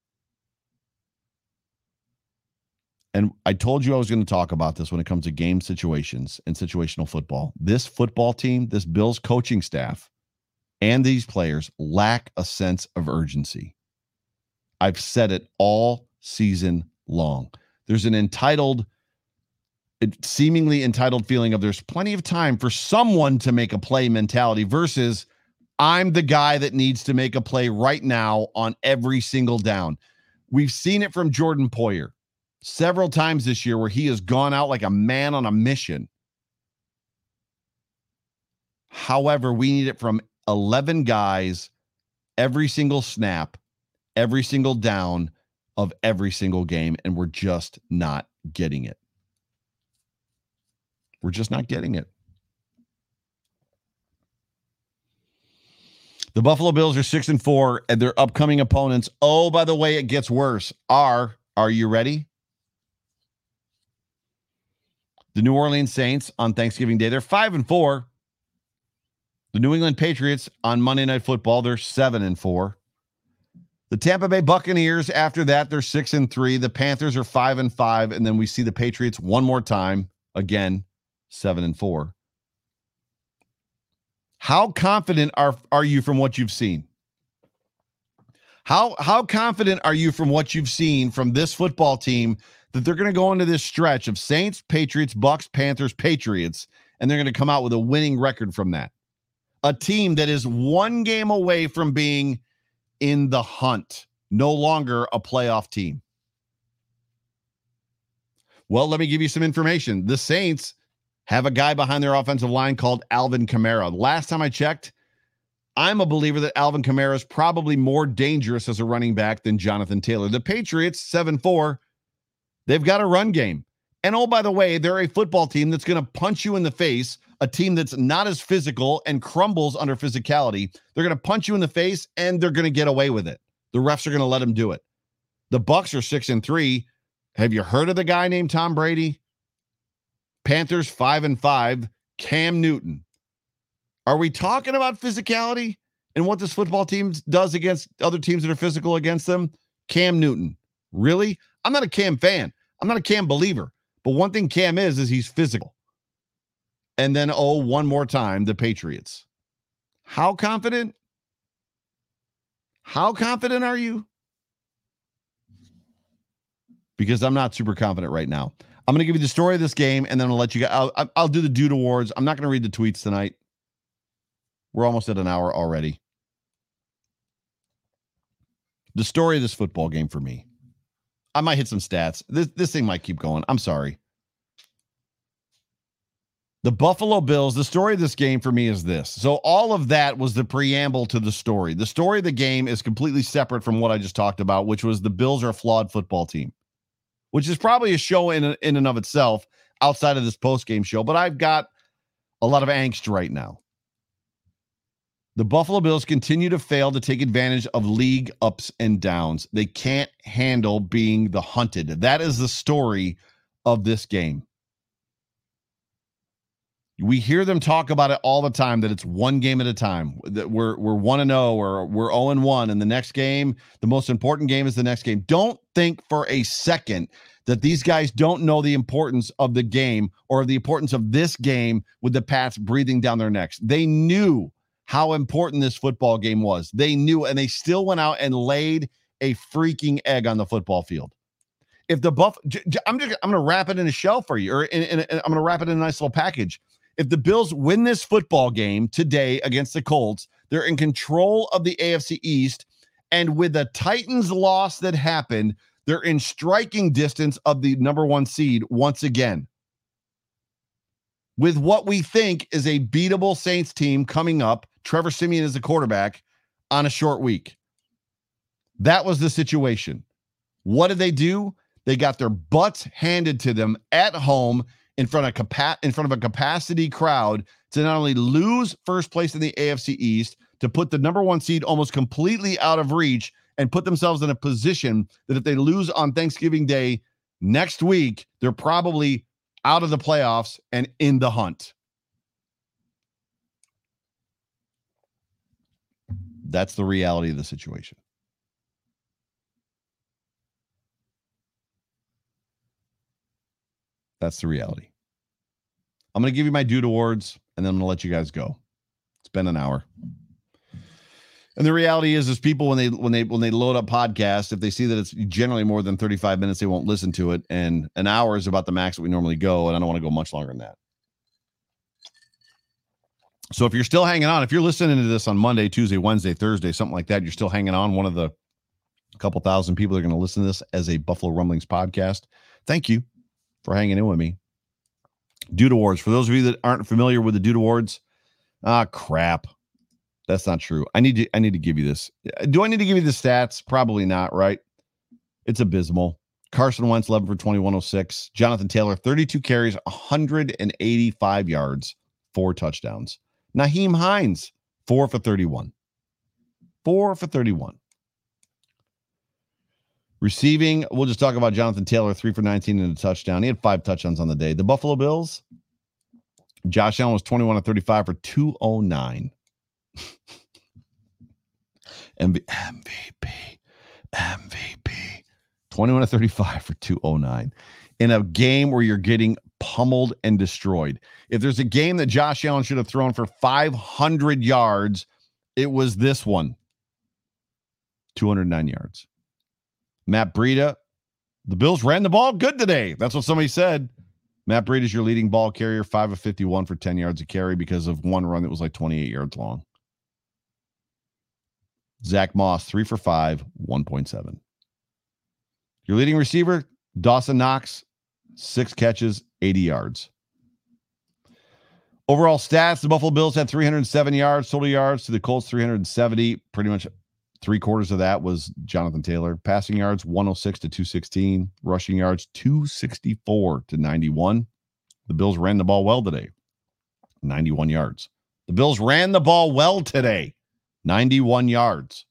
And I told you I was going to talk about this when it comes to game situations and situational football. This football team, this Bills coaching staff, and these players lack a sense of urgency. I've said it all season long. There's an entitled, seemingly entitled feeling of there's plenty of time for someone to make a play mentality versus I'm the guy that needs to make a play right now on every single down. We've seen it from Jordan Poyer several times this year where he has gone out like a man on a mission. However, we need it from eleven guys every single snap, every single down of every single game, and we're just not getting it. We're just not getting it. The Buffalo Bills are six and four, and their upcoming opponents, oh, by the way, it gets worse, are, are you ready? The New Orleans Saints on Thanksgiving Day, they're five and four. The New England Patriots on Monday Night Football, they're seven and four. The Tampa Bay Buccaneers, after that, they're six and three. The Panthers are five and five, and then we see the Patriots one more time, again, seven and four. How confident are, are you from what you've seen? How, how confident are you from what you've seen from this football team that they're going to go into this stretch of Saints, Patriots, Bucks, Panthers, Patriots, and they're going to come out with a winning record from that? A team that is one game away from being in the hunt, no longer a playoff team. Well, let me give you some information. The Saints have a guy behind their offensive line called Alvin Kamara. Last time I checked, I'm a believer that Alvin Kamara is probably more dangerous as a running back than Jonathan Taylor. The Patriots, seven four, they've got a run game. And oh, by the way, they're a football team that's going to punch you in the face, a team that's not as physical and crumbles under physicality. They're going to punch you in the face, and they're going to get away with it. The refs are going to let them do it. The Bucks are six and three. Have you heard of the guy named Tom Brady? Panthers five and five. Cam Newton. Are we talking about physicality and what this football team does against other teams that are physical against them? Cam Newton. Really? I'm not a Cam fan. I'm not a Cam believer. But one thing Cam is, is he's physical. And then, oh, one more time, the Patriots. How confident? How confident are you? Because I'm not super confident right now. I'm going to give you the story of this game, and then I'll let you go. I'll, I'll do the Dude Awards. I'm not going to read the tweets tonight. We're almost at an hour already. The story of this football game for me. I might hit some stats. This, this thing might keep going. I'm sorry. The Buffalo Bills, the story of this game for me is this. So all of that was the preamble to the story. The story of the game is completely separate from what I just talked about, which was the Bills are a flawed football team, which is probably a show in, in and of itself outside of this post-game show. But I've got a lot of angst right now. The Buffalo Bills continue to fail to take advantage of league ups and downs. They can't handle being the hunted. That is the story of this game. We hear them talk about it all the time, that it's one game at a time, that we're we're one and oh or we're oh and one, and the next game, the most important game is the next game. Don't think for a second that these guys don't know the importance of the game or the importance of this game with the Pats breathing down their necks. They knew how important this football game was. They knew, and they still went out and laid a freaking egg on the football field. If the Buff, j- j- I'm just, I'm going to wrap it in a shell for you, or in, in, in, I'm going to wrap it in a nice little package. If the Bills win this football game today against the Colts, they're in control of the A F C East, and with the Titans loss that happened, they're in striking distance of the number one seed once again. With what we think is a beatable Saints team coming up, Trevor Siemian is the quarterback on a short week. That was the situation. What did they do? They got their butts handed to them at home in front of capa- in front of a capacity crowd to not only lose first place in the A F C East, to put the number one seed almost completely out of reach and put themselves in a position that if they lose on Thanksgiving Day next week, they're probably out of the playoffs and in the hunt. That's the reality of the situation. That's the reality. I'm going to give you my Dude Awards, and then I'm going to let you guys go. It's been an hour. And the reality is, is people when they when they when they load up podcasts, if they see that it's generally more than thirty-five minutes, they won't listen to it. And an hour is about the max that we normally go, and I don't want to go much longer than that. So if you're still hanging on, if you're listening to this on Monday, Tuesday, Wednesday, Thursday, something like that, you're still hanging on, one of the couple thousand people that are going to listen to this as a Buffalo Rumblings podcast, thank you for hanging in with me. Dude Awards. For those of you that aren't familiar with the Dude Awards, ah, crap. That's not true. I need to, I need to give you this. Do I need to give you the stats? Probably not, right? It's abysmal. Carson Wentz, eleven for twenty-one oh six. Jonathan Taylor, thirty-two carries, one hundred eighty-five yards, four touchdowns. Nyheim Hines, four for thirty-one. four for thirty-one. Receiving, we'll just talk about Jonathan Taylor, three for nineteen and a touchdown. He had five touchdowns on the day. The Buffalo Bills, Josh Allen was twenty-one of thirty-five for two oh nine. M V P, M V P, twenty-one of thirty-five for two oh nine in a game where you're getting pummeled and destroyed. If there's a game that Josh Allen should have thrown for five hundred yards, it was this one. two hundred nine yards. Matt Breida, the Bills ran the ball good today. That's what somebody said. Matt Breida is your leading ball carrier, five of fifty-one for ten yards a carry because of one run that was like twenty-eight yards long. Zach Moss, three for five, one point seven. Your leading receiver, Dawson Knox, six catches, eighty yards. Overall stats, the Buffalo Bills had three hundred seven yards, total yards to the Colts, three hundred seventy. Pretty much three quarters of that was Jonathan Taylor. Passing yards, one oh six to two sixteen. Rushing yards, two sixty-four to ninety-one. The Bills ran the ball well today, ninety-one yards. The Bills ran the ball well today. ninety-one yards.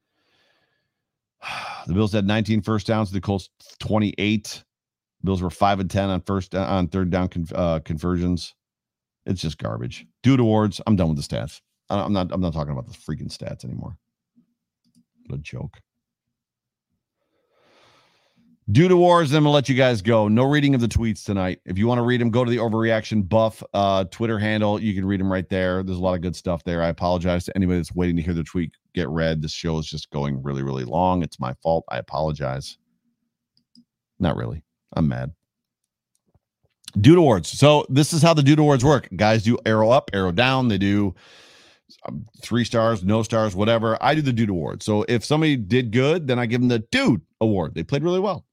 The Bills had nineteen first downs. The Colts twenty-eight. The Bills were five and ten on first on third down con, uh, conversions. It's just garbage. Dude Awards. I'm done with the stats. I'm not. I'm not talking about the freaking stats anymore. What a joke. Dude Awards, then I'm going to let you guys go. No reading of the tweets tonight. If you want to read them, go to the Overreaction Buff uh, Twitter handle. You can read them right there. There's a lot of good stuff there. I apologize to anybody that's waiting to hear the tweet get read. This show is just going really, really long. It's my fault. I apologize. Not really. I'm mad. Dude Awards. So this is how the Dude Awards work. Guys do arrow up, arrow down. They do um, three stars, no stars, whatever. I do the Dude Award. So if somebody did good, then I give them the Dude Award. They played really well.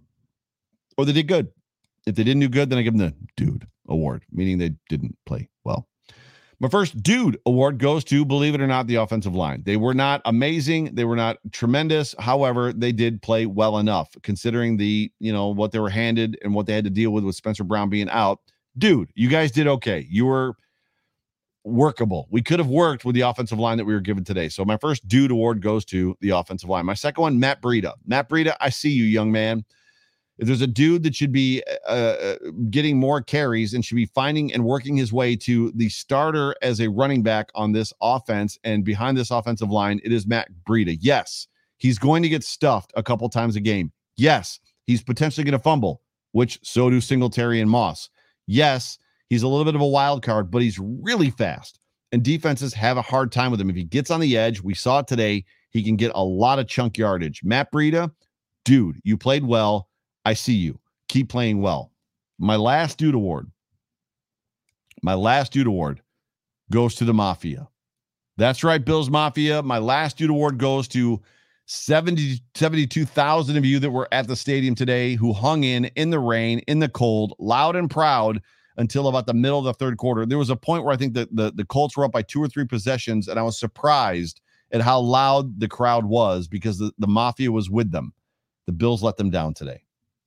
Or they did good. If they didn't do good, then I give them the Dude Award, meaning they didn't play well. My first Dude Award goes to, believe it or not, the offensive line. They were not amazing. They were not tremendous. However, they did play well enough, considering the, you know, what they were handed and what they had to deal with with Spencer Brown being out. Dude, you guys did okay. You were workable. We could have worked with the offensive line that we were given today. So my first Dude Award goes to the offensive line. My second one, Matt Breida. Matt Breida, I see you, young man. If there's a dude that should be uh, getting more carries and should be finding and working his way to the starter as a running back on this offense and behind this offensive line, it is Matt Breida. Yes, he's going to get stuffed a couple times a game. Yes, he's potentially going to fumble, which so do Singletary and Moss. Yes, he's a little bit of a wild card, but he's really fast, and defenses have a hard time with him. If he gets on the edge, we saw it today, he can get a lot of chunk yardage. Matt Breida, dude, you played well. I see you. Keep playing well. My last Dude Award, my last Dude Award goes to the Mafia. That's right, Bills Mafia. My last Dude Award goes to seventy, seventy-two thousand of you that were at the stadium today who hung in, in the rain, in the cold, loud and proud until about the middle of the third quarter. There was a point where I think that the, the Colts were up by two or three possessions, and I was surprised at how loud the crowd was because the, the Mafia was with them. The Bills let them down today.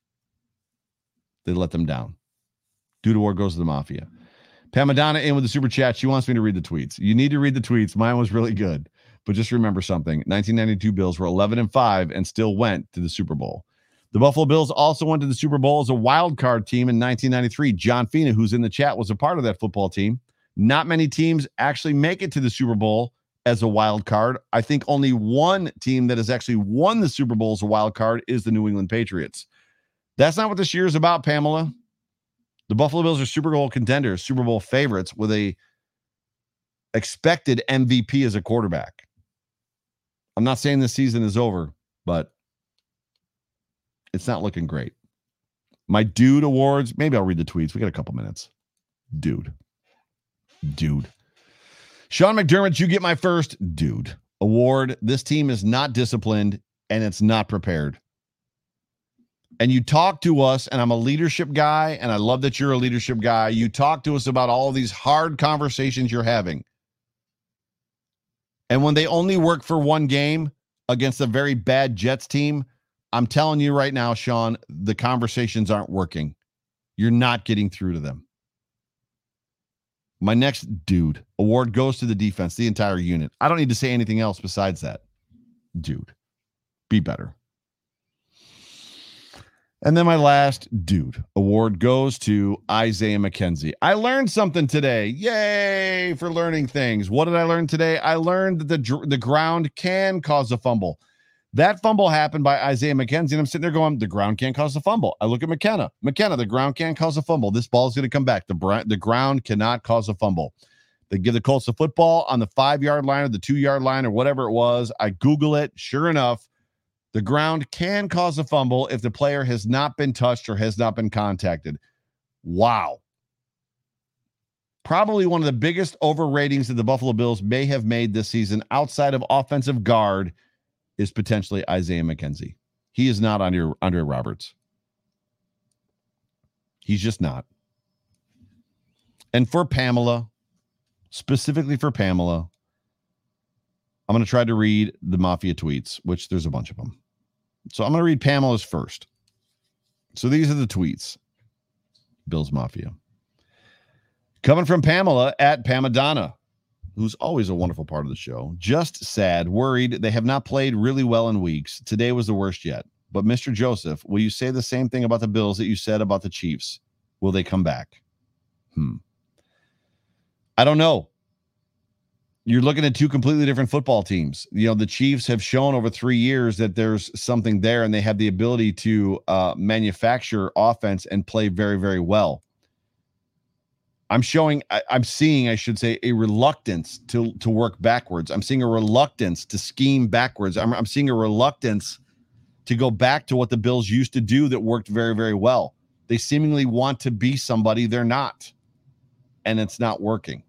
They let them down. Dude Award goes to the Mafia. Pam Madonna in with the super chat. She wants me to read the tweets. You need to read the tweets. Mine was really good. But just remember something. nineteen ninety-two Bills were eleven and five and still went to the Super Bowl. The Buffalo Bills also went to the Super Bowl as a wild card team in nineteen ninety-three. John Fina, who's in the chat, was a part of that football team. Not many teams actually make it to the Super Bowl as a wild card. I think only one team that has actually won the Super Bowl as a wild card is the New England Patriots. That's not what this year is about, Pamela. The Buffalo Bills are Super Bowl contenders, Super Bowl favorites with a expected M V P as a quarterback. I'm not saying this season is over, but it's not looking great. My dude awards, maybe I'll read the tweets. We got a couple minutes. Dude. Dude. Sean McDermott, you get my first dude award. This team is not disciplined and it's not prepared. And you talk to us, and I'm a leadership guy, and I love that you're a leadership guy. You talk to us about all these hard conversations you're having. And when they only work for one game against a very bad Jets team, I'm telling you right now, Sean, the conversations aren't working. You're not getting through to them. My next dude award goes to the defense, the entire unit. I don't need to say anything else besides that. Dude, be better. And then my last dude award goes to Isaiah McKenzie. I learned something today. Yay for learning things. What did I learn today? I learned that the, the ground can cause a fumble. That fumble happened by Isaiah McKenzie, and I'm sitting there going, the ground can't cause a fumble. I look at McKenna. McKenna, the ground can't cause a fumble. This ball is going to come back. The, br- the ground cannot cause a fumble. They give the Colts a football on the five-yard line or the two-yard line or whatever it was. I Google it. Sure enough, the ground can cause a fumble if the player has not been touched or has not been contacted. Wow. Probably one of the biggest overratings that the Buffalo Bills may have made this season outside of offensive guard is potentially Isaiah McKenzie. He is not Andre, Andre Roberts. He's just not. And for Pamela, specifically for Pamela, I'm going to try to read the Mafia tweets, which there's a bunch of them. So I'm going to read Pamela's first. So these are the tweets. Bills Mafia. Coming from Pamela at Pamadonna, who's always a wonderful part of the show. Just sad, worried. They have not played really well in weeks. Today was the worst yet. But Mister Joseph, will you say the same thing about the Bills that you said about the Chiefs? Will they come back? Hmm. I don't know. You're looking at two completely different football teams. You know, the Chiefs have shown over three years that there's something there, and they have the ability to uh, manufacture offense and play very, very well. I'm showing, I, I'm seeing, I should say, a reluctance to, to work backwards. I'm seeing a reluctance to scheme backwards. I'm, I'm seeing a reluctance to go back to what the Bills used to do that worked very, very well. They seemingly want to be somebody they're not, and it's not working.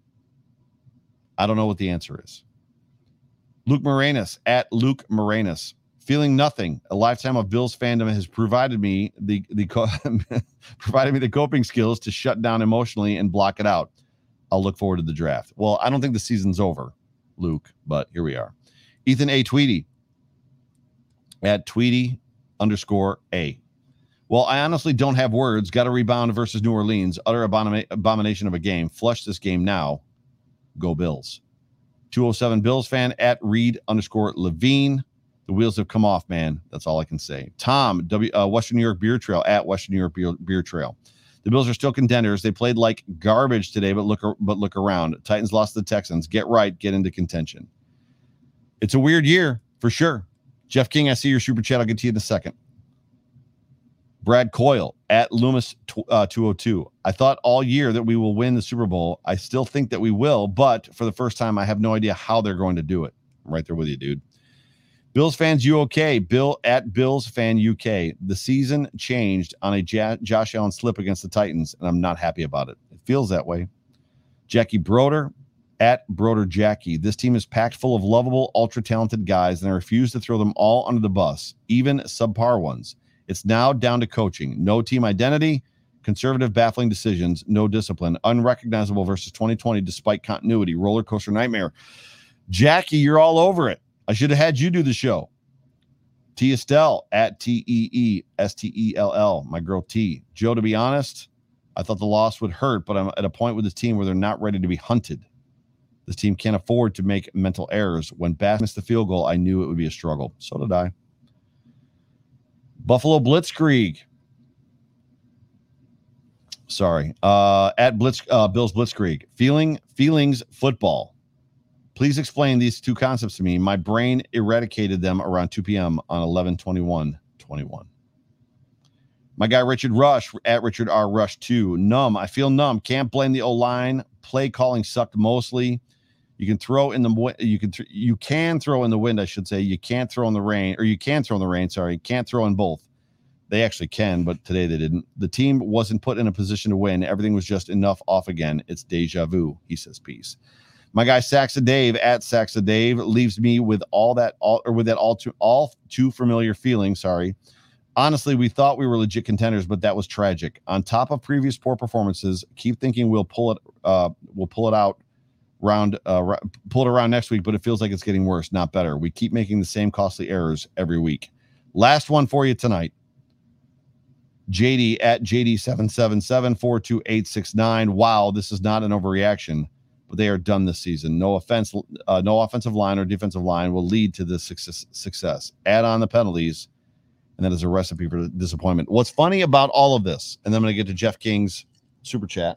I don't know what the answer is. Luke Moranis at Luke Moranis. Feeling nothing. A lifetime of Bills fandom has provided me the the co- provided me the coping skills to shut down emotionally and block it out. I'll look forward to the draft. Well, I don't think the season's over, Luke, but here we are. Ethan A. Tweedy at Tweedy underscore A. Well, I honestly don't have words. Got to rebound versus New Orleans. Utter abomina- abomination of a game. Flush this game now. Go Bills. two oh seven Bills fan at Reed underscore Levine. The wheels have come off, man. That's all I can say. Tom, W uh, Western New York Beer Trail at Western New York Beer, Beer Trail. The Bills are still contenders. They played like garbage today, but look but look around. Titans lost to the Texans. Get right, get into contention. It's a weird year for sure. Jeff King, I see your super chat. I'll get to you in a second. Brad Coyle at Loomis uh, two oh two. I thought all year that we will win the Super Bowl. I still think that we will, but for the first time, I have no idea how they're going to do it. I'm right there with you, dude. Bills fans U K. Bill at Bills fan U K. The season changed on a J- Josh Allen slip against the Titans, and I'm not happy about it. It feels that way. Jackie Broder at Broder Jackie. This team is packed full of lovable, ultra-talented guys, and I refuse to throw them all under the bus, even subpar ones. It's now down to coaching. No team identity, conservative, baffling decisions, no discipline, unrecognizable versus twenty twenty despite continuity, roller coaster nightmare. Jackie, you're all over it. I should have had you do the show. T Estelle at T E E S T E L L, my girl T. Joe, to be honest, I thought the loss would hurt, but I'm at a point with this team where they're not ready to be hunted. This team can't afford to make mental errors. When Bass missed the field goal, I knew it would be a struggle. So did I. Buffalo Blitzkrieg. Sorry. Uh, at Blitz, uh, Bills Blitzkrieg. Feeling, feelings, football. Please explain these two concepts to me. My brain eradicated them around two p.m. on eleven twenty-one twenty-one. My guy Richard Rush at Richard R. Rush two. Numb. I feel numb. Can't blame the O-line. Play calling sucked mostly. You can throw in the you can th- you can throw in the wind, I should say. You can't throw in the rain, or you can throw in the rain. Sorry, you can't throw in both. They actually can, but today they didn't. The team wasn't put in a position to win. Everything was just enough off again. It's deja vu. He says, peace. My guy Saxa Dave at Saxa Dave leaves me with all that all or with that all too all too familiar feeling. Sorry. Honestly, we thought we were legit contenders, but that was tragic. On top of previous poor performances, keep thinking we'll pull it. Uh, we'll pull it out. Round, uh, pull it around next week, but it feels like it's getting worse, not better. We keep making the same costly errors every week. Last one for you tonight. J D at J D seven seven seven four two eight six nine. Wow, this is not an overreaction, but they are done this season. No offense, uh, no offensive line or defensive line will lead to this success. success. Add on the penalties, and that is a recipe for disappointment. What's funny about all of this, and then I'm going to get to Jeff King's super chat,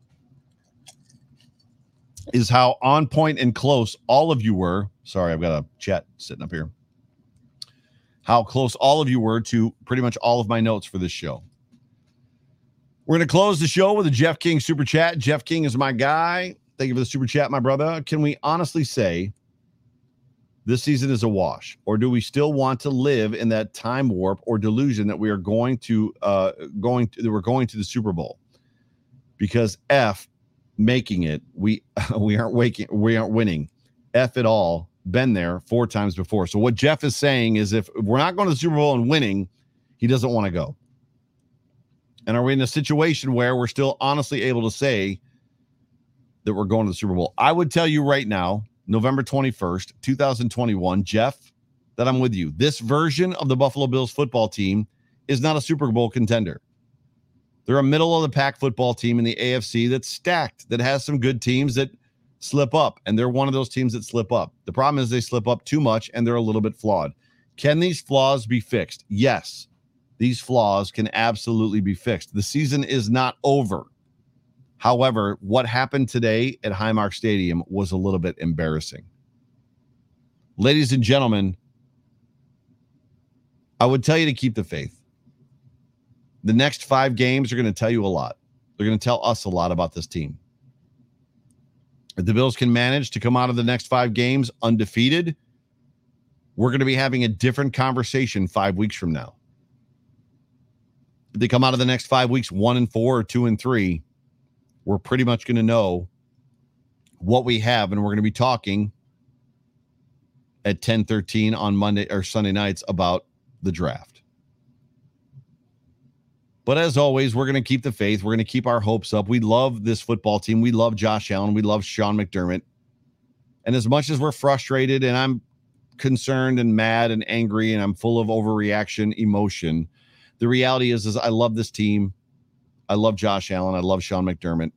is how on point and close all of you were. Sorry, I've got a chat sitting up here. How close all of you were to pretty much all of my notes for this show. We're going to close the show with a Jeff King super chat. Jeff King is my guy. Thank you for the super chat, my brother. Can we honestly say this season is a wash, or do we still want to live in that time warp or delusion that we are going to uh, going to, that we're going to the Super Bowl? Because F making it, we we aren't waking, we aren't winning. F it all, been there four times before. So what Jeff is saying is, if we're not going to the Super Bowl and winning, he doesn't want to go. And are we in a situation where we're still honestly able to say that we're going to the Super Bowl? I would tell you right now, November twenty-first, twenty twenty-one, Jeff, that I'm with you. This version of the Buffalo Bills football team is not a Super Bowl contender. They're a middle-of-the-pack football team in the A F C that's stacked, that has some good teams that slip up, and they're one of those teams that slip up. The problem is they slip up too much, and they're a little bit flawed. Can these flaws be fixed? Yes, these flaws can absolutely be fixed. The season is not over. However, what happened today at Highmark Stadium was a little bit embarrassing. Ladies and gentlemen, I would tell you to keep the faith. The next five games are going to tell you a lot. They're going to tell us a lot about this team. If the Bills can manage to come out of the next five games undefeated, we're going to be having a different conversation five weeks from now. If they come out of the next five weeks one and four or two and three, we're pretty much going to know what we have, and we're going to be talking at ten thirteen on Monday or Sunday nights about the draft. But as always, we're going to keep the faith. We're going to keep our hopes up. We love this football team. We love Josh Allen. We love Sean McDermott. And as much as we're frustrated and I'm concerned and mad and angry and I'm full of overreaction emotion, the reality is, is I love this team. I love Josh Allen. I love Sean McDermott.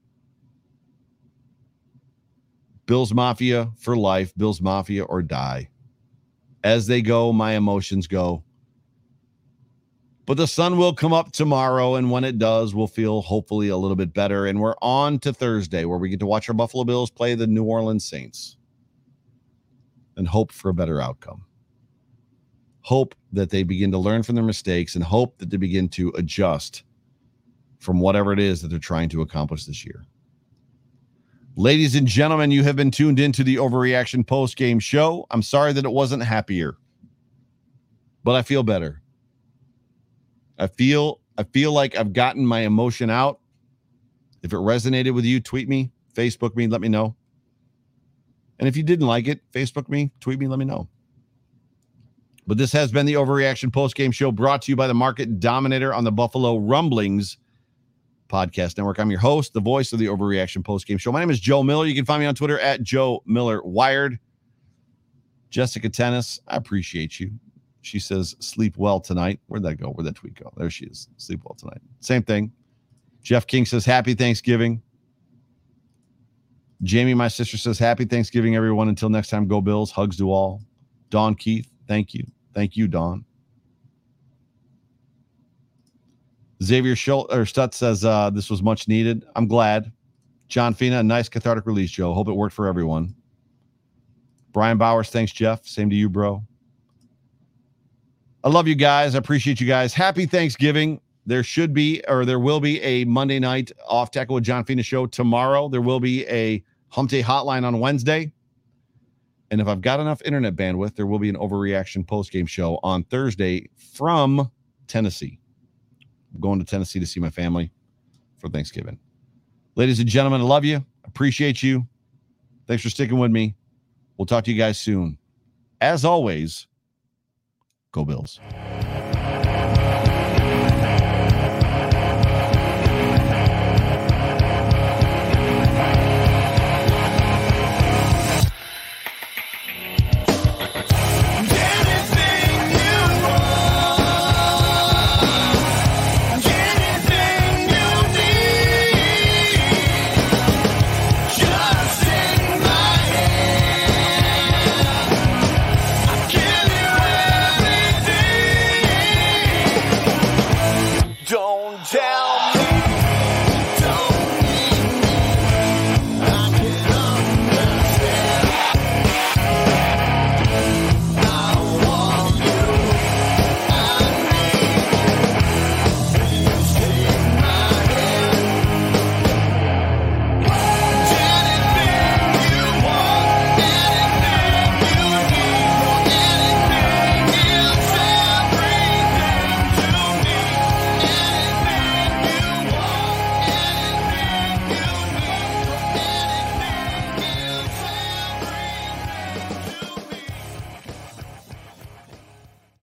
Bills Mafia for life. Bills Mafia or die. As they go, my emotions go. But the sun will come up tomorrow, and when it does, we'll feel hopefully a little bit better. And we're on to Thursday, where we get to watch our Buffalo Bills play the New Orleans Saints and hope for a better outcome. Hope that they begin to learn from their mistakes and hope that they begin to adjust from whatever it is that they're trying to accomplish this year. Ladies and gentlemen, you have been tuned into the Overreaction post-game show. I'm sorry that it wasn't happier, but I feel better. I feel I feel like I've gotten my emotion out. If it resonated with you, tweet me, Facebook me, let me know. And if you didn't like it, Facebook me, tweet me, let me know. But this has been the Overreaction Postgame Show, brought to you by the Market Dominator on the Buffalo Rumblings Podcast Network. I'm your host, the voice of the Overreaction Postgame Show. My name is Joe Miller. You can find me on Twitter at Joe Miller Wired. Jessica Tennis, I appreciate you. She says, sleep well tonight. Where'd that go? Where'd that tweet go? There she is. Sleep well tonight. Same thing. Jeff King says, happy Thanksgiving. Jamie, my sister, says, happy Thanksgiving, everyone. Until next time, go Bills. Hugs to all. Dawn Keith, thank you. Thank you, Dawn. Xavier Schultz, or Stutz says, uh, this was much needed. I'm glad. John Fina, a nice cathartic release, Joe. Hope it worked for everyone. Brian Bowers, thanks, Jeff. Same to you, bro. I love you guys. I appreciate you guys. Happy Thanksgiving. There should be, or there will be, a Monday night Off Tackle with John Fina show tomorrow. There will be a Hump Day Hotline on Wednesday. And if I've got enough internet bandwidth, there will be an overreaction post-game show on Thursday from Tennessee. I'm going to Tennessee to see my family for Thanksgiving. Ladies and gentlemen, I love you. Appreciate you. Thanks for sticking with me. We'll talk to you guys soon. As always, go Bills.